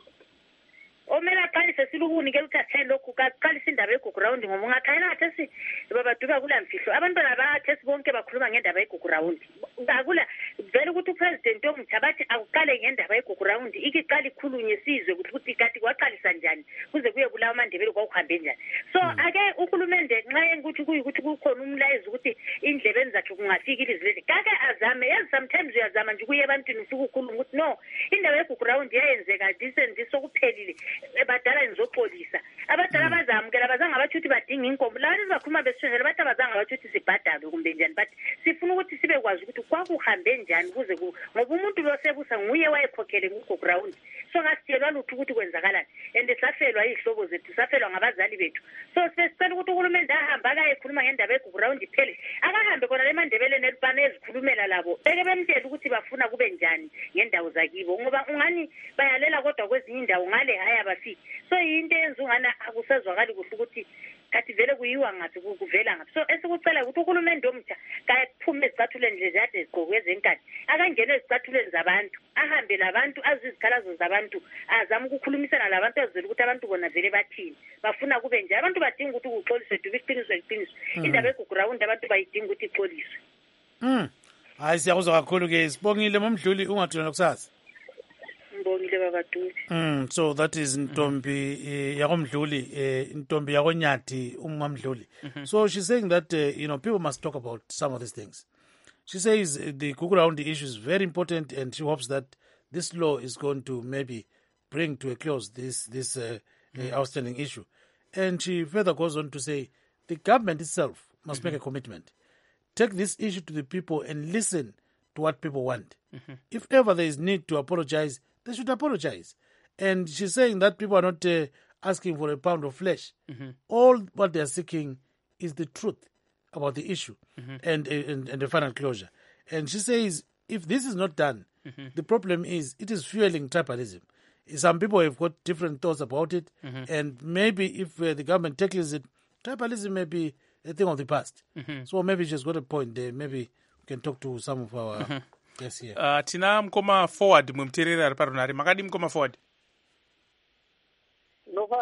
omela aqalise silukunikela ukuthi asitshayeni lokho kaqalisa indaba eGugurawundi ngoba ungakhayela ngathi baba Dube kula mfihlo abantwana bathi bonke bakhuluma ngendaba eGugurawundi akula vele ukuthi upresident omutsha bathi akuqale ngendaba eGugurawundi ikiqala ikhulunywe sizwe ukuthi kati kwaqalisa njani kuze kuye kulawa amandebele kwakuhambe njani so ake ukhulumende nxa ukuthi kuyikuthi kukhona umlayezo ukuthi indlebeni zakhe kungafika ilizwi kake azame yes sometimes uyazama nje kuye ebantwini ufike ukhuluma ukuthi no indaba eGugurawundi yayenzeka decent sokuphelile badala nizoxolisa abadala bazamukela bazange abathi ukuthi badinga inkomo la bakhuluma besishela bathi abazange abathi ukuthi sibhadale kumbe njani but sifuna ukuthi sibe kwazi ukuthi kwakuhambe njani kuze ngoba umuntu lo sebusa nguye wayekhokhele kuGugurawundi so ngasithelwa lutho ukuthi kwenzakalani and safelwa izihlobo zethu safelwa ngabazali bethu so sesicela ukuthi uhulumende ahamba akayekhuluma ngendaba eGugurawundi iphele akahambe khona lemandebeleni elipana ezikhulumela labo beke bemtshela ukuthi bafuna kube njani ngendawo zakibo ngoba ungani bayalela kodwa kwezinye indawo ngale haya bafiki so into yenza ungana akusazwakali kuhle ukuthi kathi vele kuyiwa ngathi kuvela ngathi so esikucela ukuthi uhulumende omutsha kayaphume ezicathuleni lezi ade zigqokwe zenkani akangene ezicathuleni zabantu ahambe labantu azizikhalazo zabantu azama ukukhulumisana labantu azizela ukuthi abantu bona vele bathini bafuna kube nje abantu badinga ukuthi kuxoliswe Dube iqiniswe iqiniswe indaba eGugurawundi abantu bayidinga ukuthi ixoliswe. Mm. Hayi siyakuzwa kakhulu ke sibongile Mamdluli ungathula kusasa. Ngibongile baba Dube. Mm so that is Ntombi eh, yakoMdluli eh, Ntombi yakoNyathi uMamdluli. So she's saying that uh, you know people must talk about some of these things. She says uh, the Gugurawundi issue is very important and she hopes that this law is going to maybe bring to a close this this uh, mm-hmm. uh, outstanding issue. And she further goes on to say the government itself must mm-hmm. make a commitment. Take this issue to the people and listen to what people want. Mm-hmm. If ever there is need to apologize, they should apologize. And she's saying that people are not uh, asking for a pound of flesh. Mm-hmm. All what they are seeking is the truth about the issue mm-hmm. and, and, and the final closure. And she says if this is not done, mm-hmm. the problem is it is fueling tribalism. Some people have got different thoughts about it. Mm-hmm. And maybe if uh, the government tackles it, tribalism may be a thing of the past. Mm-hmm. So maybe she's got a point there. Maybe we can talk to some of our mm-hmm. guests here. Uh, tina mkoma forward mwemterera ari parunari. Makadi mkoma forward. Nofara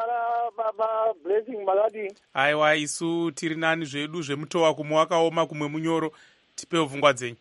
baba Blessing Magadi. Aiwa isu tiri nani zvedu zvemutova kumwe wakaoma kumwe munyoro. Tipewo pfungwa dzenyu.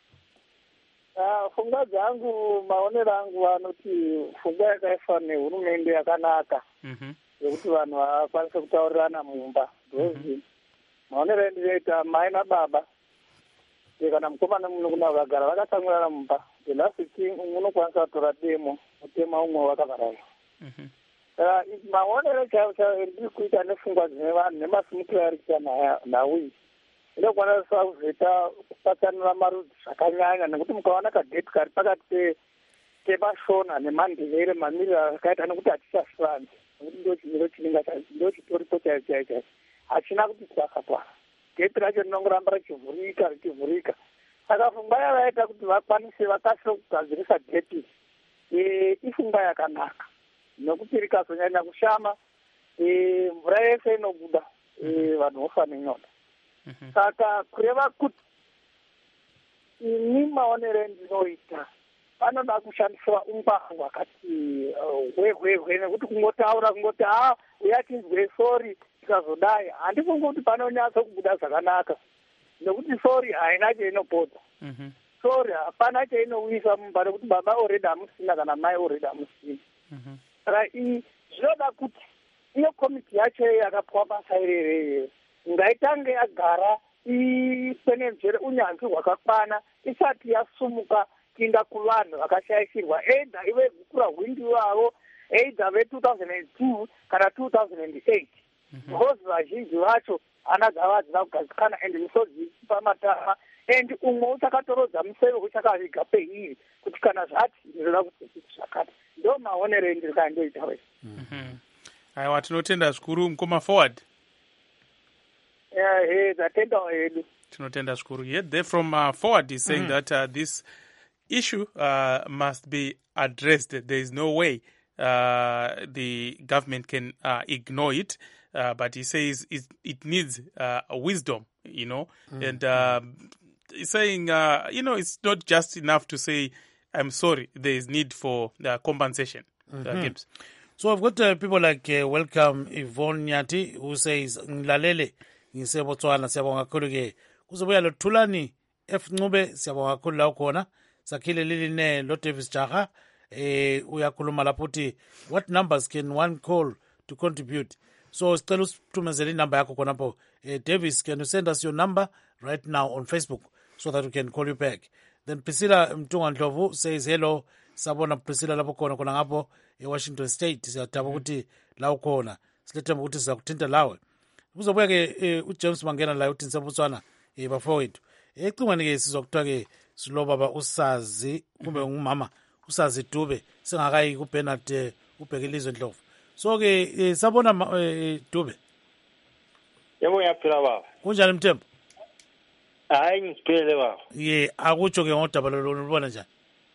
Ah, pfungwa dzangu maonero angu anoti pfungwa yakaiswa nehurumende yakanaka. Mhm. Yekuti vanhu vakwanise kutaurirana mumba. Ndozi maonero endinoita mai nababa. Kana mukomana muno kuna vakagara vakatsamwirana mumba. The last thing unokwanisa kutora demo, utema umwe wakavharana. Mhm. Uh, maonero chaiwo chaiwo ndiri kuita nepfungwa dzine vanhu nemasumukiro ari kuita naui ndokwanisa kuzoita kupatsanura marudzi zvakanyanya nekuti mukaona kageti kari pakati pemashona nemandevere mamiriro akaita nekuti hatichasvanzi nekuti ndo chimiro chinenga ndo chitoripo chaicho chaicho chaicho hachina kuti twakatwana geti racho rinongoramba richivhurika richivhurika saka pfungwa yavaita kuti vakwanise vakasire kugadzirisa geti ifungwa yakanaka nokuti rikazonyanya kushama mvura yese inobuda vanhu vofa nenyota. Saka kureva kuti ini maonero endinoita panoda kushandiswa ungwaru hwakati hwehwehwe nekuti kungotaura kungoti ha uya tinzwe sori tikazodai handifungi kuti panonyatso kubuda zvakanaka nekuti sori haina chainopodza. Sori hapana chainouyisa mumba nekuti baba already hamusina kana mai already hamusina. Saka iyi zvinoda kuti iyo komiti yacho yakapwa basa irereye ngaitange yagara ikwenenzvere unyanzvi hwakakwana isati yasumuka kuinda kuvanhu vakashayikirwa either ive gukura hwindi wavo either ve-two thousand two kana two thousand eight because vazhinji vacho hana dzavadzina kugadzikana and misodzi pamatama and umwe uchakatorodza museve uchakaviga peiri kuti kana zvati ndinoda kuti zvakati ndo maonero endiri kandoita wese. Aiwa tinotenda zvikuru mukoma forward. Yeah, hey, tatenda hedu. Tinotenda zvikuru. Yet there from uh, forward is saying mm-hmm. that uh, this issue uh, must be addressed. There is no way uh, the government can uh, ignore it. Uh, but he says it, it needs uh, wisdom, you know, mm-hmm. and uh, he's saying, uh, you know, it's not just enough to say, I'm sorry, there is need for uh, compensation. Mm-hmm. Uh, so I've got uh, people like uh, welcome Yvonne Nyati who says Nglalele ngise Botswana siyabonga kakhulu ke kuzobuya lo Thulani F Ncube siyabonga kakhulu la khona sakhile lili ne lo Davis Jaha eh uyakhuluma lapho uthi what numbers can one call to contribute. So sicela usithumezele inamba yakho khona lapho. eh, Davis, can you send us your number right now on Facebook so that we can call you back. Then Priscilla Mtunga Ndlovu says hello sabona Priscilla lapho khona khona ngapho eWashington State siyadaba ukuthi la ukhona silethemba ukuthi sizakuthinta lawe kuzobuya ke uJames Mangena la uthi Nsabutswana eh bafowethu ecingweni ke sizokuthiwa ke silo baba usazi kumbe ngumama usazi Dube singakayi ku Bernard ubhekelizwe Ndlovu. So ke sabona Dube yebo yaphila baba kunjani Mthembu? Hayi ngiphile baba. Ye akutsho ke ngodaba lo lubona njani?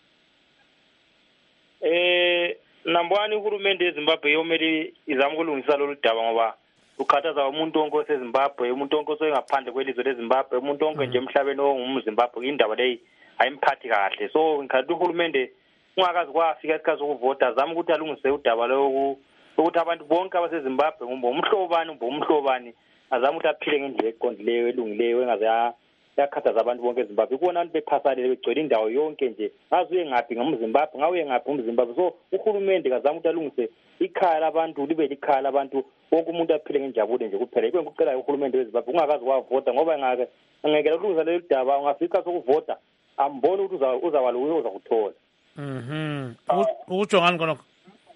Eh number one uhulumende eZimbabwe yomeli izama ukulungisa lolu daba ngoba ukhathaza umuntu wonke oseZimbabwe umuntu wonke osengaphandle kwelizwe leZimbabwe umuntu wonke nje emhlabeni ongumZimbabwe indaba leyi ayimphathi kahle. So ngikhathi uhulumende ungakazi kwafika isikhathi sokuvota zama ukuthi alungise udaba lokhu ukuthi abantu bonke abaseZimbabwe ngumbo umhlobani umbo umhlobani azama ukuthi aphile ngendlela eqondileyo elungileyo engaze yakhathaza abantu bonke eZimbabwe kubona abantu bephasalele begcwele indawo yonke nje ngazuye ngaphi ngumZimbabwe ngawuye ngaphi umZimbabwe. So uhulumende kazama ukuthi alungise ikhaya labantu libe likhaya labantu wonke umuntu aphile ngenjabulo nje kuphela. Ikwenza ukucela uhulumende weZimbabwe ungakazi kwavota ngoba ngake angekela ukulungisa leli daba ungafika sokuvota amboni ukuthi uza uzawalungisa uzakuthola. Mhm. Utsho ngani konke?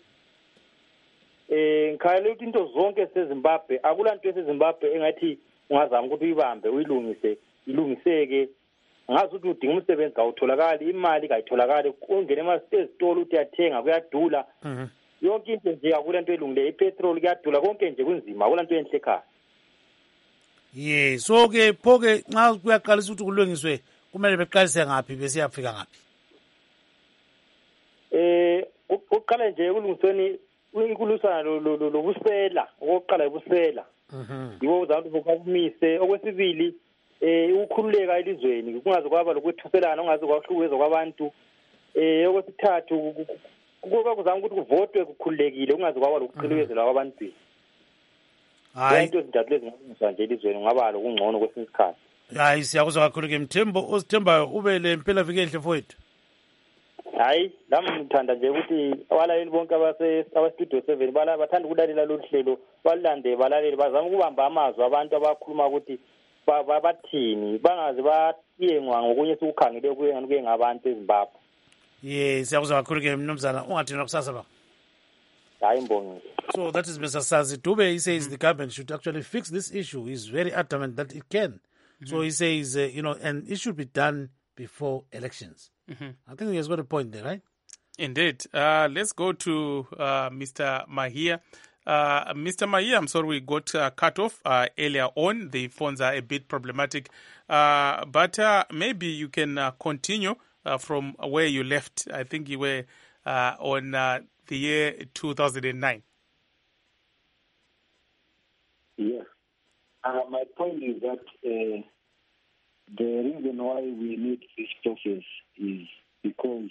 Eh ngikhayela ukuthi into zonke eseZimbabwe akulanto eseZimbabwe engathi ungazama ukuthi uyibambe uyilungise ilungiseke ngazi ukuthi udinga umsebenzi kawutholakali imali kayitholakali ungene emasitolo uthi yathenga kuyadula yonke into nje akulanto elungile ipetrol kuyadula konke nje kunzima akulanto enhle ekhaya. Ye so ke phoke nxa kuyaqalisa ukuthi kulungiswe kumele beqalise ngaphi bese yafika ngaphi? Eh uqala nje kulungisweni ukulusana lobusela okokuqala ubusela yibo uzantu bokumise okwesibili eh ukukhululeka elizweni kungaze kwaba lokwethuselana ungaze kwahlukwezwa kwabantu eh okwesithathu kuba kuzama ukuthi kuvotwe kukhululekile kungaze kwaba lokuqhelekezela kwabantu. hayi into ezintathu lezingalungiswa nje elizweni kungaba lokungcono kwesinye isikhathi. hayi siyakuzwa kakhulu-ke Mthembo ozithembayo ube le mpelaviki enhle fowethu. Hayi lami ngithanda nje ukuthi abalaleli bonke abastudio seven bathanda ukulalela lolu hlelo balande balaleli bazama ukubamba amazwi abantu abakhuluma ukuthi bathini bangaze bayengwa ngokunye sikukhangele kuye ngabantu eZimbabwe. Ye siyakuzwa kakhulu-ke mnumzana ungathina kusasa ba. Hayi mbongi. So that is Mister Sazi Dube. He says the government should actually fix this issue. He's very adamant that it can. Mm-hmm. So he says, uh, you know, and it should be done before elections. Mm-hmm. I think he has got a point there, right? Indeed. Uh, let's go to uh, Mister Mahia. Uh, Mister Mahia, I'm sorry we got uh, cut off uh, earlier on. The phones are a bit problematic. Uh, but uh, maybe you can uh, continue uh, from where you left. I think you were uh, on uh, the year two thousand nine. Yes. Uh, my point is that uh, the reason why we need this process is because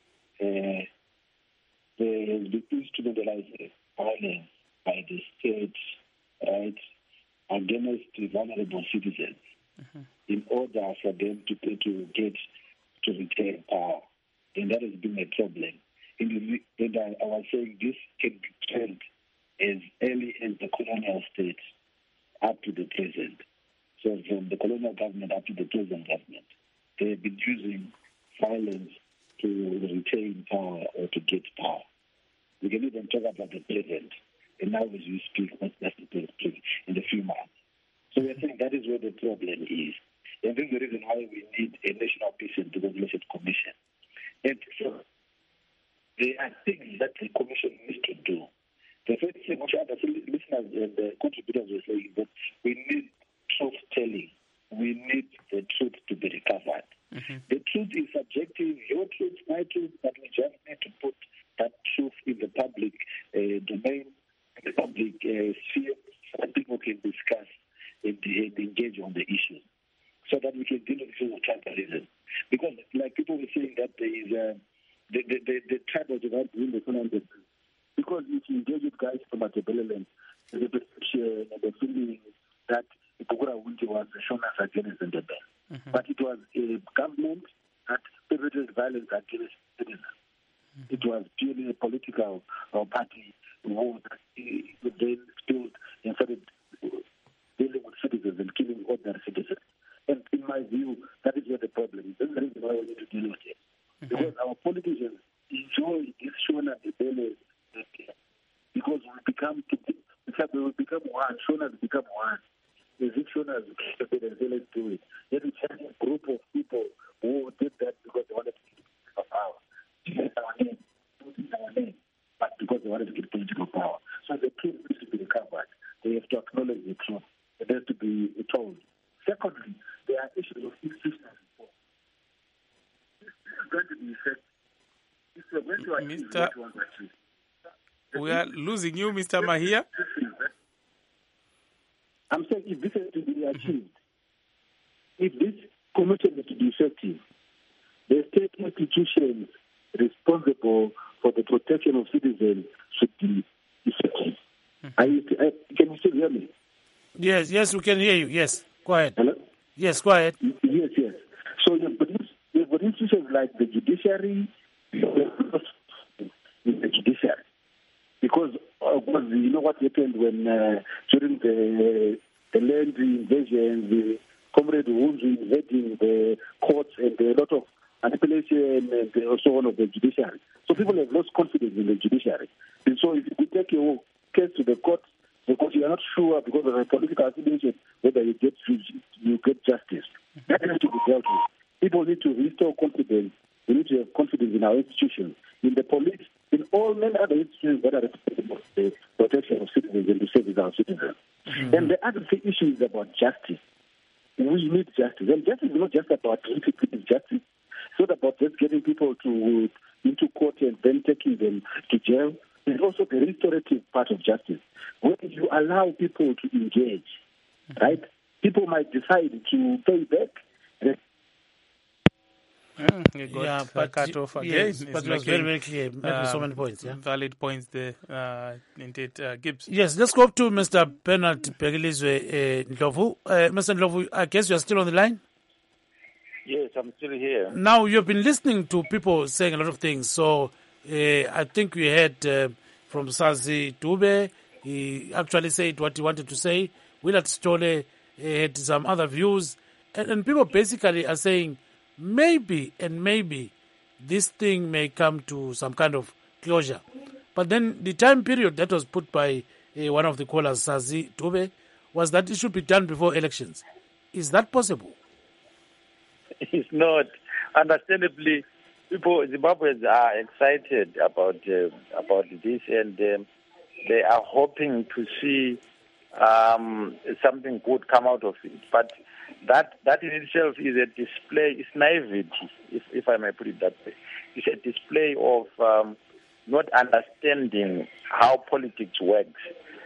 uh, there has been instrumentalized violence by the state, right, against the vulnerable citizens mm-hmm. in order for them to to get to retain power, and that has been a problem. And I was saying this can be trend as early as the colonial state up to the present. So from the colonial government up to the present government, they have been using violence to retain power or to get power. We can even talk about the present, and now as we speak, what's necessary in a few months. So we're saying that is where the problem is. And this is the reason why we need a National Peace and Reconciliation Commission. And so there are things that the commission needs to do. The first thing which other listeners and the contributors were saying that we need truth telling. We need the truth to be recovered. Mm-hmm. The truth is subjective, your truth, my truth, but we just need to put that truth in the public uh, domain, in the public uh, sphere, so that people can discuss and, and engage on the issues, so that we can deal with issues of tribalism. Because, like people were saying, that there is uh, the, the, the, the tribal divide within the Sonanda. Because if you engage with guys from Matabeleland, there's a perception and the feeling that Ikugura Winti was shown as against the Ndebele. Mm-hmm. But it was a government that perpetrated violence against citizens. Mm-hmm. It was purely a political or party war that then spilled and started dealing with citizens and killing ordinary citizens. And in my view, that is where the problem is. That's the reason why we need to deal with it. Mm-hmm. Because our politicians enjoy this Shona Ndebele because we become we will become one. Shona has become one. As if Shona has accepted and say, let's do it. Yet it's just a group of people who did that because they wanted to get political power. It's our name, it's our name, but because they wanted to get political power. So the truth needs to be recovered. They have to acknowledge the truth. It has to be told. Secondly, there are issues of institutional reform. This is going to be effective. If we're going to achieve Mister what we want to achieve. We are losing you, Mister Mahia. I'm saying if this is to be achieved, if this commission is to be effective, the state institutions responsible for the protection of citizens should be effective. Mm-hmm. Are you, uh, can you still hear me? Yes, yes, we can hear you. Yes, go ahead. Hello? Yes, go ahead. Yes, yes. So you've got, you've got institutions like the judiciary, in the judiciary. Because uh, you know what happened when uh, during the the land invasion, the Comrade Wunzu invading the courts and a lot of manipulation and so on of the judiciary. So people have lost confidence in the judiciary. And so if you take your case to the court, because you are not sure because of a political affiliation whether you get you get justice, that has to be dealt with. People need to restore confidence. We need to have confidence in our institutions, in the police, in all many other institutions that are responsible for the protection of citizens and to service our citizens. Mm-hmm. And the other issue is about justice. We need justice. And justice is not just about treating people justice. It's not about just getting people to into court and then taking them to jail. It's also the restorative part of justice. When you allow people to engage, mm-hmm. right, people might decide to pay back. Mm, you got yeah, uh, but cut off again. yes, It's but it was very, making, very clear, making so um, many points. Yeah, valid points there, uh, indeed, uh, Gibbs. yes. Let's go up to Mister Bernard Bhekilizwe uh, Ndlovu. Uh, Mister Ndlovu, I guess you are still on the line. Yes, I'm still here. Now you've been listening to people saying a lot of things. So uh, I think we heard uh, from Sazi Dube. He actually said what he wanted to say. Willard Stole uh, had some other views. And, and people basically are saying maybe and maybe this thing may come to some kind of closure. But then the time period that was put by uh, one of the callers, Sazi Dube, was that it should be done before elections. Is that possible? It's not. Understandably, people, Zimbabweans are excited about uh, about this, and um, they are hoping to see um, something good come out of it. But that that in itself is a display, it's naivety, if, if I may put it that way. It's a display of um, not understanding how politics works.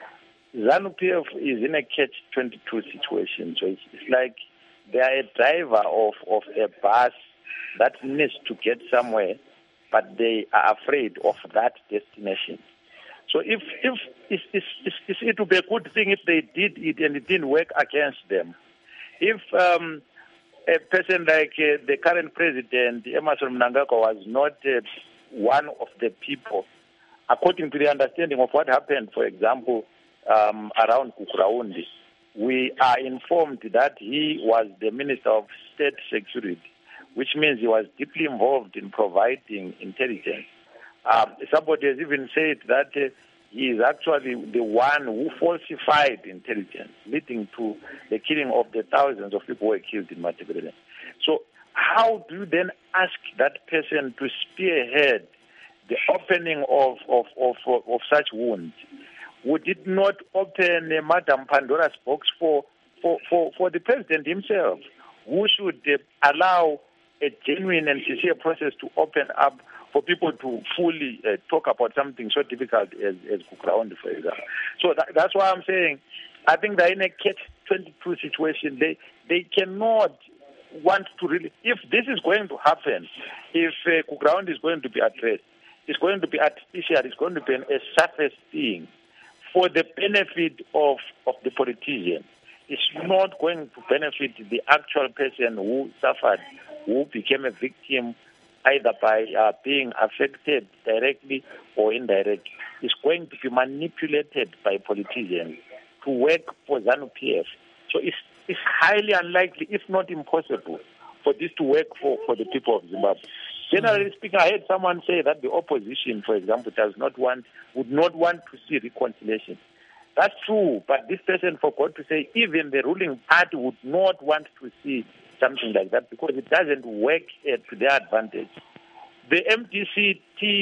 ZANU-P F is in a catch twenty-two situation, so it's, it's like they are a driver of, of a bus that needs to get somewhere, but they are afraid of that destination. So if if it's, it's, it's, it would be a good thing if they did it and it didn't work against them. If um, a person like uh, the current president, Emmerson Mnangagwa, was not uh, one of the people, according to the understanding of what happened, for example, um, around Kukuraundi, we are informed that he was the Minister of State Security, which means he was deeply involved in providing intelligence. Um, somebody has even said that uh, he is actually the one who falsified intelligence, leading to the killing of the thousands of people who were killed in Matabeleland. So how do you then ask that person to spearhead the opening of, of, of, of, of such wounds? Would it not open uh, Madam Pandora's box for, for, for, for the president himself, who should uh, allow a genuine and sincere process to open up for people to fully uh, talk about something so difficult as, as Kukuraundi, for example. So that, that's why I'm saying I think they're in a catch twenty-two situation. They, they cannot want to really, if this is going to happen, if uh, Kukuraundi is going to be addressed, it's going to be artificial, it's going to be an, a surface thing, for the benefit of, of the politician. It's not going to benefit the actual person who suffered, who became a victim either by uh, being affected directly or indirectly. It's going to be manipulated by politicians to work for ZANU-P F. So it's, it's highly unlikely, if not impossible, for this to work for, for the people of Zimbabwe. Generally speaking, I heard someone say that the opposition, for example, does not want, would not want to see reconciliation. That's true, but this person forgot to say even the ruling party would not want to see something like that because it doesn't work uh, to their advantage. The M D C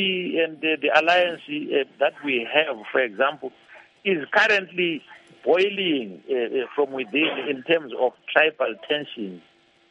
T and the, the alliance uh, that we have, for example, is currently boiling uh, from within in terms of tribal tensions.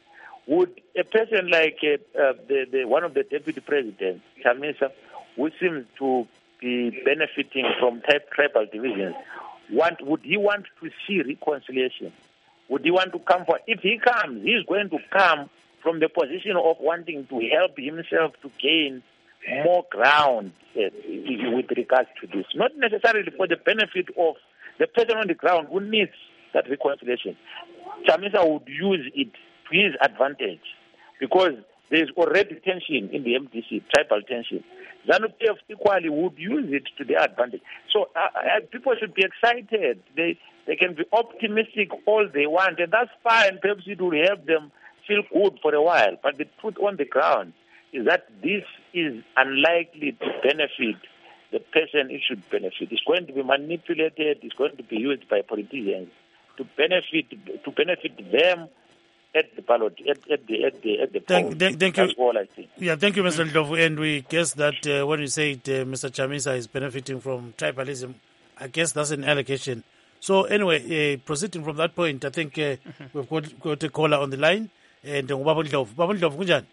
Would a person like uh, uh, the, the one of the deputy presidents, Chamisa, who seems to be benefiting from type, tribal divisions, want would he want to see reconciliation? Would he want to come for? If he comes, he's going to come from the position of wanting to help himself to gain more ground uh, with regards to this, not necessarily for the benefit of the person on the ground who needs that reconciliation. Chamisa would use it to his advantage because there is already tension in the M D C, tribal tension. ZANU-P F equally would use it to their advantage. So uh, uh, people should be excited. They they can be optimistic all they want, and that's fine. Perhaps it will help them feel good for a while. But the truth on the ground is that this is unlikely to benefit the person it should benefit. It's going to be manipulated. It's going to be used by politicians to benefit to benefit them at the ballot, at, at the at the at the Thank, polls. thank, thank That's you. all I think. Yeah, thank you, Mister Ndlovu. And we guess that uh, when you say it, uh, Mister Chamisa is benefiting from tribalism, I guess that's an allocation. So anyway, uh, proceeding from that point, I think uh, mm-hmm. we've got, got a caller on the line. And uh, Baba Ndlovu. Baba Ndlovu, kunjani?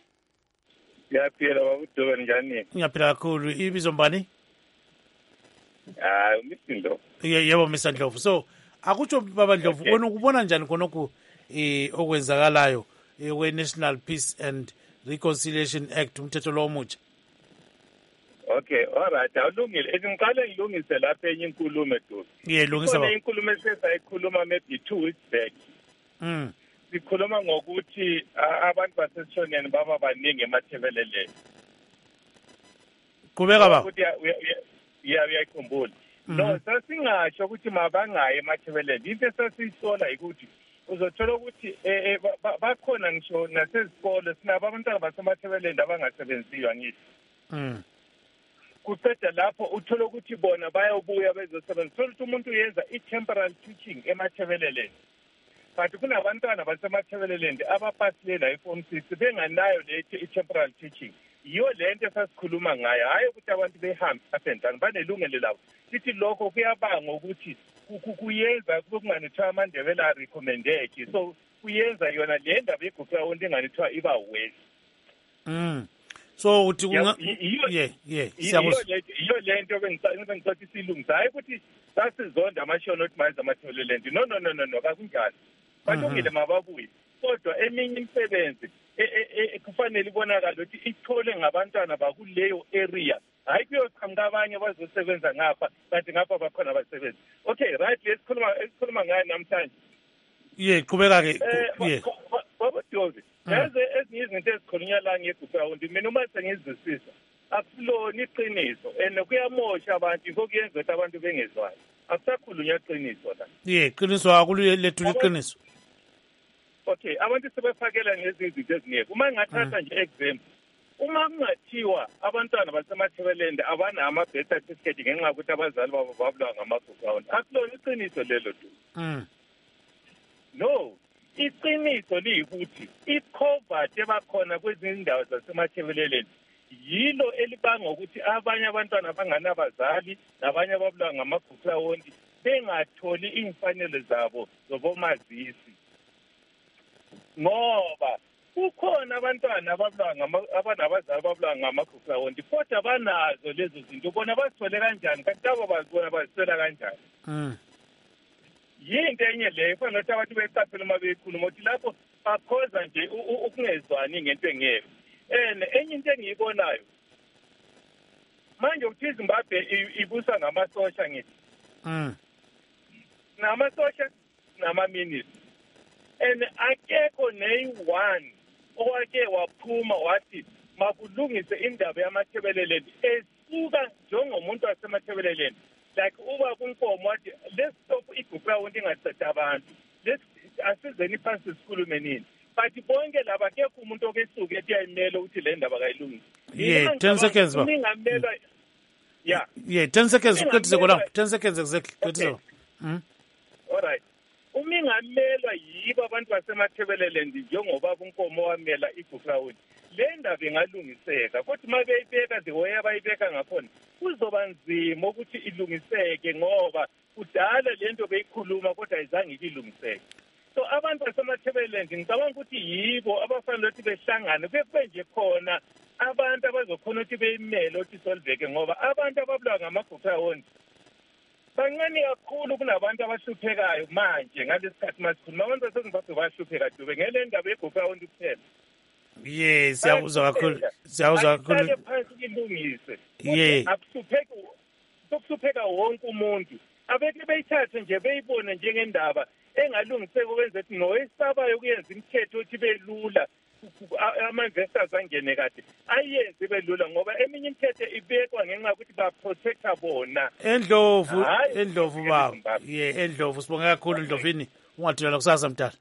Ngiyaphila babudobe njani? Ngiyaphila kakhulu. Ibizo mbani? Ah, Mister Ndlovu. Yebo, Mister Ndlovu. So, akutsho Baba Ndlovu, wena ukubona njani khonokho eh okwenzakalayo we National Peace and Reconciliation Act umthetho lo omutsha. Okay, all right. Awulungile. Ngiqale ngilungise lapha enye inkulumo edu. Yeah, lungisa ba. Inkulumo esesayikhuluma maybe two weeks back. Mm. Sikhuluma ngokuthi abantu basesishoneni baba baningi emathebeleleni. Kubeka ba. Ukuthi ya uyayikhumbula. No, sasingasho ukuthi mabangayi emathebeleni. Into esasiyisola ukuthi uzothola ukuthi eh bakhona ngisho nasezikole sinabo abantwana basemathebeleni abangasebenziyo ngithi. Mm. Kuqeda lapho uthola ukuthi bona bayobuya bezosebenza. Uthola ukuthi umuntu uyenza i-temporary teaching emathebeleleni. But kunabantwana basemathebeleleni abapasile la iform six benganayo le i-temporary teaching. Yiyo le nto esasikhuluma ngayo, hayi ukuthi abantu behambe up and down banelungelo labo. Sithi lokho kuyabanga ukuthi kuyenza kunganithiwa amandebela arecommendeke, so kuyenza yona le ndaba yeGugurawundi enganithiwa iba worse. Mm. So uthi kunga yeah yeah siyabona iyo le nto bengicathi silungisa, hayi ukuthi sasizonda amashona othi mayiza amathebeleleni. No no no no no kakunjalo. Balungile mababuye. Kodwa eminye imisebenzi kufanele ibonakala ukuthi ithole ngabantwana bakuleyo area, hayi kuyoqhamuka abanye bazosebenza ngapha kanti ngapha bakhona abasebenzi. Okay, right, lesikhuluma esikhuluma ngayo namhlanje. Yeah, qhubeka ke. Yeah. Baba Dovi, yazi ezinye izinto ezikhulunywa la ngeGugurawundi mina uma sengizisisa akulona iqiniso and kuyamosha abantu ngokuyenza ukuthi abantu bengezwayo. Akusakhulunywa iqiniso la. Yeah, iqiniso akulethu iqiniso. Okay, abantu sebefakela ngezinto ezingekho. Uma ngathatha nje example, uma kungathiwa abantwana basemathebeleni abana ama-birth certificate ngenxa yokuthi abazali babo babulawa ngamaGugurawundi, akulona iqiniso lelo tu. Mm. No, iqiniso liyikuthi i-COVID ebakhona kwezinye indawo zasemathebeleleni yilo elibanga ukuthi abanye abantwana abanganabazali nabanye ababulawa ngamaGugurawundi bengatholi imfanelo zabo zobomazisi. Ngoba kukhona abantwana ababulawa abanabazali ababulawa ngamaGugurawundi kodwa banazo lezo zinto, bona bazithole kanjani kanti abo bazibona bazithola kanjani? Mm. Yinto enye leyo kufanele ukuthi abantu becaphele uma bekhuluma ukuthi lapho bakhoza nje ukungezwani ngento engekho. And enye into engiyibonayo manje ukuthi iZimbabwe ibusa ngamasosha ngithi. Mm. Namasosha nama-minister. And akekho neyi-one owake waphuma wathi makulungise indaba yamathebeleleni esuka njengomuntu wasemathebeleleni. Like uba kunkomo wathi let's stop iGugurawundi ingaceda abantu. Let's asizeni phansi sikhulume nini. But bonke laba akekho umuntu okesuka ethi ayimele ukuthi le ndaba kayilungise. Yeah, ten seconds ba. Ningamela. Yeah. Yeah, ten seconds uqedise kona. ten seconds exactly. Qedise. Mm. All right. Umingamelwa yibo abantu basemathebeleleni njengoba kunkomo wamela iGugurawundi. Le ndaba ingalungiseka kodwa uma beyibeka the way abayibeka ngakhona kuzoba nzima ukuthi ilungiseke ngoba kudala le nto beyikhuluma kodwa ayizange ilungiseke. So abantu basemathebeleleni ngicabanga ukuthi yibo abafanele ukuthi behlangane kube nje khona abantu abazokhona ukuthi beyimele ukuthi solveke ngoba abantu ababulawa ngamaGugurawundi bancane kakhulu kunabantu abahluphekayo manje ngalesikhathi masikhuluma. Abantu baseZimbabwe bayahlupheka dube ngele ndaba yeGugurawundi kuphela. Yeah, siyabuzwa kakhulu. Siyabuzwa kakhulu. Ake phansi ilungise. Yeah. Akuhlupheka ukuhlupheka wonke umuntu. Abeke beyithathe nje beyibone njengendaba engalungiseka ukwenza ukuthi nowesabayo kuyenza imithetho ukuthi belula ama-investors angene kade ayenze belula ngoba eminye imithetho ibekwa ngenxa yokuthi ba-protecta bona. Endlovu, Endlovu baba. Yeah, Endlovu sibonge kakhulu Ndlovini. Ungathula kusasa mdala.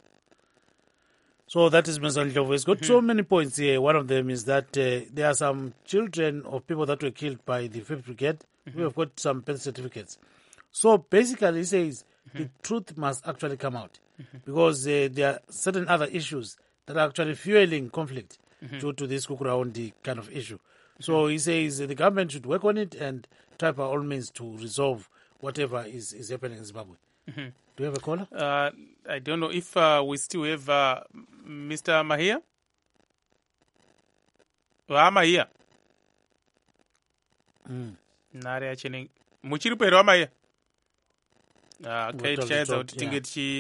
So that is Mister Ndlovu. He's got mm-hmm. so many points here. One of them is that uh, there are some children of people that were killed by the Fifth Brigade mm-hmm. who have got some birth certificates. So basically he says mm-hmm. the truth must actually come out mm-hmm. because uh, there are certain other issues that are actually fueling conflict mm-hmm. due to this Gugurawundi kind of issue. Mm-hmm. So he says uh, the government should work on it and try by all means to resolve whatever is, is happening in Zimbabwe. Mm-hmm. Do you have a caller? Uh, I don't know if uh, we still have uh, Mister Mahia. Wa Mahia. Mm. Nari achini. Muchiri pero Mahia. Ah, okay, chaiza kuti tinge tichi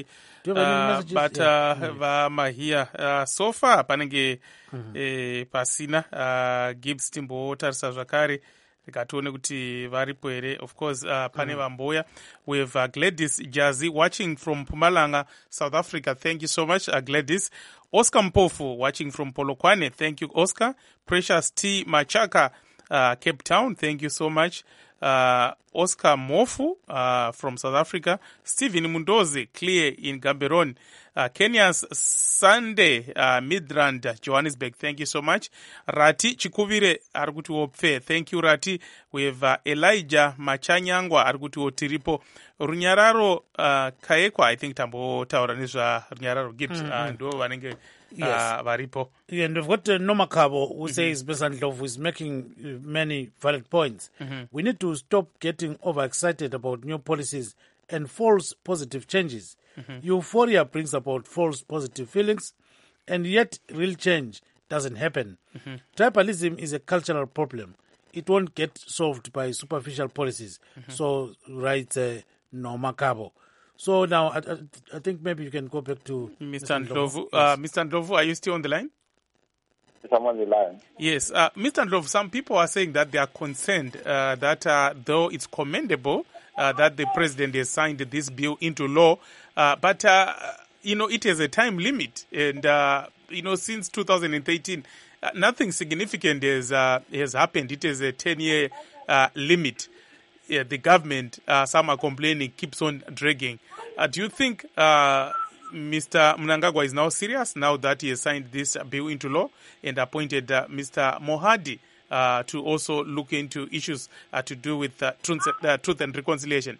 Do you have any Uh, messages? but Yeah. uh, vamahia uh, so far panenge eh, pasina uh, Gibbs timbotarisa zvakare tikatione kuti varipo here. Of course uh, pane vamboya. We have uh, Gladys Jazi watching from Pumalanga, South Africa. Thank you so much, uh, Gladys. Oscar Mpofu watching from Polokwane. Thank you, Oscar. Precious T Machaka, uh, Cape Town. Thank you so much. Uh, Oscar Mofu uh, from South Africa. Stephen Mundozi, clear in Gaborone. Uh, Kenya's Sunday, uh, Midrand, Johannesburg. Thank you so much. Rati Chikuvire, Argutu Opfe. Thank you, Rati. We have uh, Elijah Machanyangwa, Argutu Tiripo. Runyararo uh, Kaekwa, I think Tambo Tauranizwa Runyararo Gibbs. And mm-hmm. uh, Vanenge. Yes. Uh, Varipo. Yeah, and we've got uh, Nomakabo, who mm-hmm. says President Love is making uh, many valid points. Mm-hmm. We need to stop getting overexcited about new policies and false positive changes. Mm-hmm. Euphoria brings about false positive feelings, and yet real change doesn't happen. Mm-hmm. Tribalism is a cultural problem. It won't get solved by superficial policies. Mm-hmm. So, writes uh, Nomakabo. So now, I, I, I think maybe you can go back to Mister Ndlovu. Uh, Mister Ndlovu, are you still on the line? Someone on the line. Yes. Uh, Mister Ndlovu, some people are saying that they are concerned uh, that uh, though it's commendable uh, that the president has signed this bill into law, uh, but, uh, you know, it has a time limit. And, uh, you know, since two thousand thirteen, uh, nothing significant has, uh, has happened. It is a ten-year uh, limit. Yeah, the government, uh, some are complaining, keeps on dragging. Uh, do you think uh, Mister Mnangagwa is now serious now that he has signed this bill into law and appointed uh, Mister Mohadi uh, to also look into issues uh, to do with uh, truth, uh, truth and reconciliation?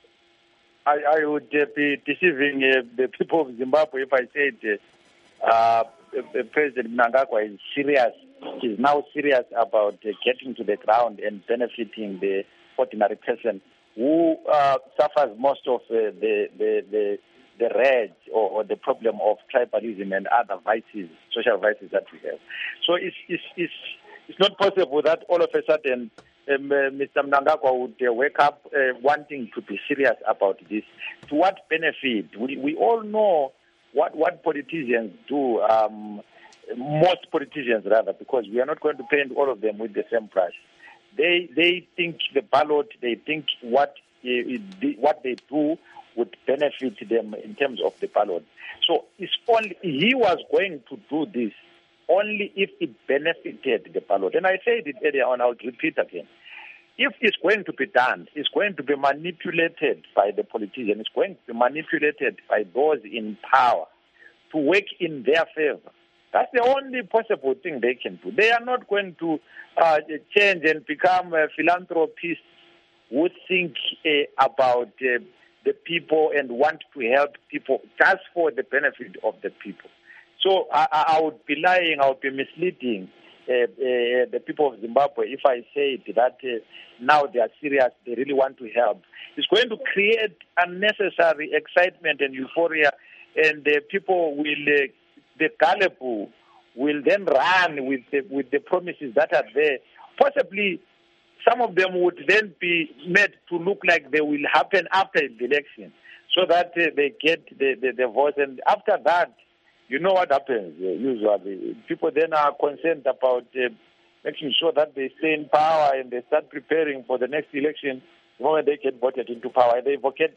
I, I would uh, be deceiving uh, the people of Zimbabwe if I said uh, uh, President Mnangagwa is serious. He's now serious about uh, getting to the ground and benefiting the ordinary person who uh, suffers most of uh, the the the, the rage or, or the problem of tribalism and other vices, social vices that we have. So it's it's it's, it's not possible that all of a sudden um, uh, Mister Mnangagwa would uh, wake up uh, wanting to be serious about this. To what benefit? We we all know what what politicians do. Um, most politicians, rather, because we are not going to paint all of them with the same brush. They they think the ballot, they think what uh, what they do would benefit them in terms of the ballot. So it's only he was going to do this only if it benefited the ballot. And I said it earlier on, I'll repeat again. If it's going to be done, it's going to be manipulated by the politician. It's going to be manipulated by those in power to work in their favor. That's the only possible thing they can do. They are not going to uh, change and become uh, philanthropists who think uh, about uh, the people and want to help people just for the benefit of the people. So I, I would be lying, I would be misleading uh, uh, the people of Zimbabwe if I said that uh, now they are serious, they really want to help. It's going to create unnecessary excitement and euphoria, and uh, people will... Uh, the gullible will then run with the, with the promises that are there. Possibly some of them would then be made to look like they will happen after the election so that uh, they get the, the, the votes. And after that, you know what happens uh, usually. People then are concerned about uh, making sure that they stay in power and they start preparing for the next election the moment they get voted into power. They forget,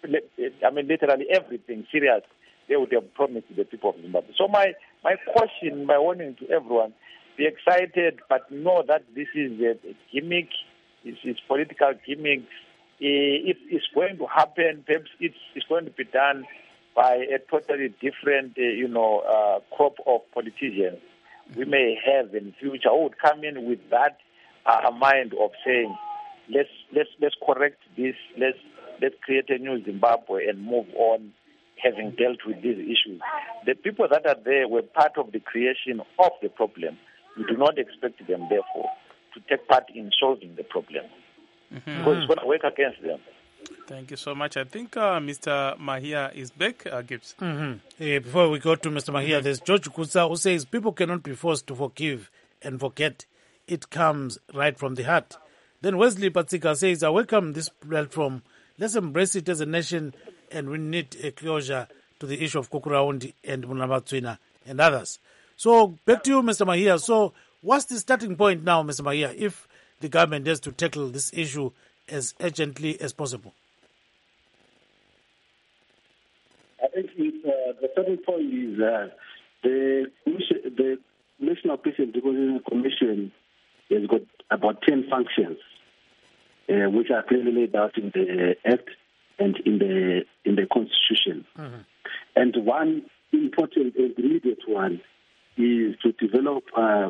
I mean, literally everything serious they would have promised to the people of Zimbabwe. So my, my caution, my warning to everyone, be excited, but know that this is a gimmick, it's, it's political gimmick. If it's going to happen, perhaps it's, it's going to be done by a totally different, uh, you know, uh, crop of politicians we may have in the future who would come in with that uh, mind of saying, let's, let's, let's correct this, let's, let's create a new Zimbabwe and move on, having dealt with these issues. The people that are there were part of the creation of the problem. We do not expect them, therefore, to take part in solving the problem. Mm-hmm. Because it's going to work against them. Thank you so much. I think uh, Mister Mahia is back, uh, Gibbs. Mm-hmm. Uh, before we go to Mister Mahia, there's George Kutsa who says people cannot be forced to forgive and forget. It comes right from the heart. Then Wesley Patsika says, I welcome this platform. Let's embrace it as a nation, and we need a closure to the issue of Kukuraundi and Munabatswina and others. So back to you, Mister Mahia. So what's the starting point now, Mister Mahia, if the government has to tackle this issue as urgently as possible? I think it, uh, the starting point is uh, the, the National Patient Reconciliation Commission has got about ten functions, uh, which are clearly laid out in the Act and in the in the Constitution. Mm-hmm. And one important and immediate one is to develop uh,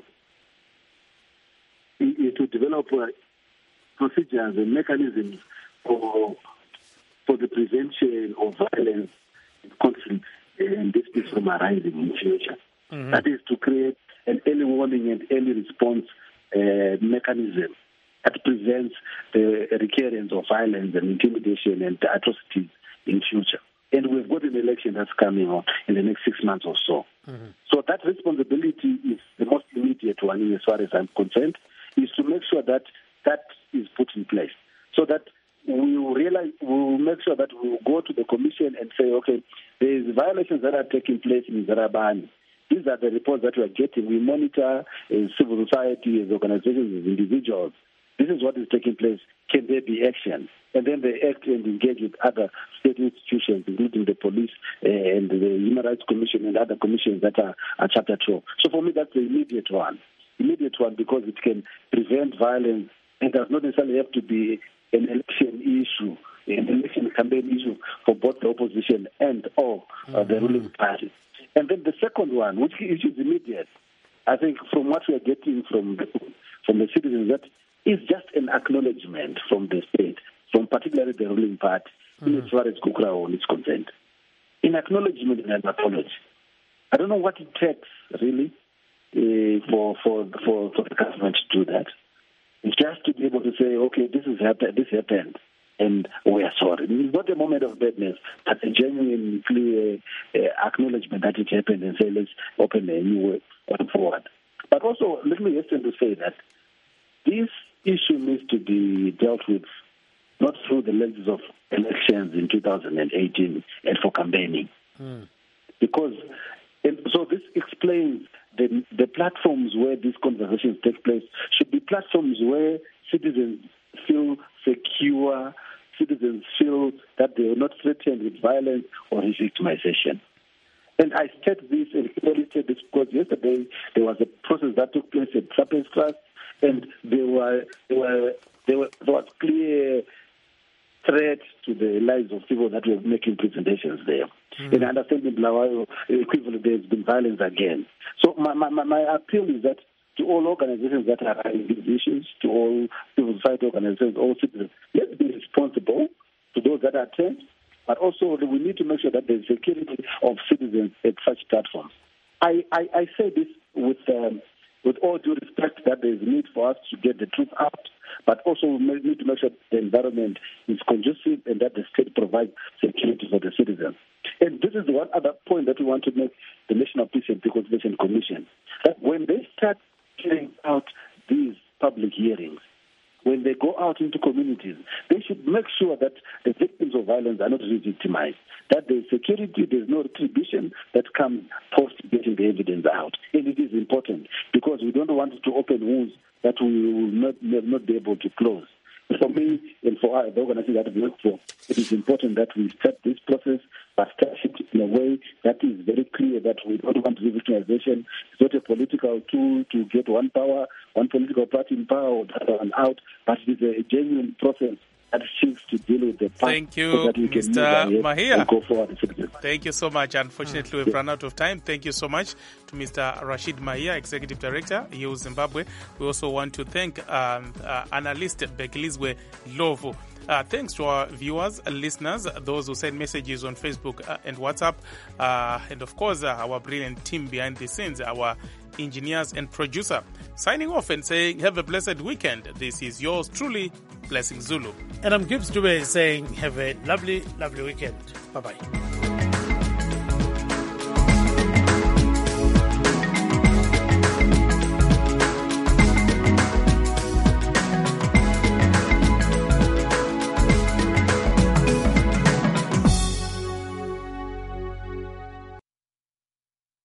is to develop uh, procedures and mechanisms for for the prevention of violence and conflicts and disputes from arising in the future. Mm-hmm. That is to create an early warning and early response uh, mechanism that prevents the recurrence of violence and intimidation and atrocities in future. And we've got an election that's coming on in the next six months or so. Mm-hmm. So that responsibility is the most immediate one, as far as I'm concerned, is to make sure that that is put in place, so that we will realize, we will make sure that we will go to the commission and say, okay, there is violations that are taking place in Zarabani. These are the reports that we are getting. We monitor as civil society, as organizations, as individuals. This is what is taking place. Can there be action? And then they act and engage with other state institutions, including the police uh, and the Human Rights Commission and other commissions that are, are Chapter twelve. So for me, that's the immediate one. Immediate one because it can prevent violence and does not necessarily have to be an election issue, an election campaign issue for both the opposition and or uh, the ruling party. And then the second one, which issue is immediate, I think from what we are getting from the, from the citizens, that is just an acknowledgement from the state, from particularly the ruling party, mm-hmm. as far as Kukuraundi is concerned. In acknowledgement and an apology. I don't know what it takes, really, uh, for, for, for, for the government to do that. It's just to be able to say, okay, this is happened, this happened, and we are sorry. It's not a moment of badness, but a genuine, clear uh, acknowledgement that it happened and say, let's open a new way going forward. But also, let me hasten to say that this issue needs to be dealt with not through the lenses of elections in two thousand eighteen and for campaigning. Mm. Because, and so this explains the, the platforms where these conversations take place should be platforms where citizens feel secure, citizens feel that they are not threatened with violence or victimization. And I state this and clearly state this because yesterday there was a process that took place at Trappist Trust, and there were there were there were there was clear threat to the lives of people that were making presentations there. Mm-hmm. And I understand in Bulawayo equivalent there has been violence again. So my, my my appeal is that to all organizations that are running these issues, to all civil society organizations, all citizens, let's be responsible to those that attend, but also we need to make sure that there's security of citizens at such platforms. I, I, I say this with um, with all due respect that there's a need for us to get the truth out, but also we need to make sure the environment is conducive and that the state provides security for the citizens. And this is one other point that we want to make the National Peace and Reconciliation Commission, that when they start carrying out these public hearings, when they go out into communities, they should make sure that the victims of violence are not re-victimized, that there's security, there's no retribution that comes post getting the evidence out. And it is important because we don't want to open wounds that we will not, not be able to close. For me and for the organization that we work for, it is important that we start this process, but start it in a way that is very clear that we don't want re-victimization. It's not a political tool to get one power, one political party in power or the other one out, but it is a genuine process that seeks to deal with the past. Thank you, so that we Mister can Mahia. go forward. Thank you so much. Unfortunately, we've run out of time. Thank you so much to Mister Rashid Mahia, Executive Director, U Zimbabwe. We also want to thank um, uh, analyst Bekilizwe Lovo. Uh, thanks to our viewers, uh, listeners, those who send messages on Facebook uh, and WhatsApp, uh, and of course, uh, our brilliant team behind the scenes, our engineers and producer. Signing off and saying, have a blessed weekend. This is yours truly, Blessing Zulu. And I'm Gibbs Dube saying, have a lovely, lovely weekend. Bye-bye.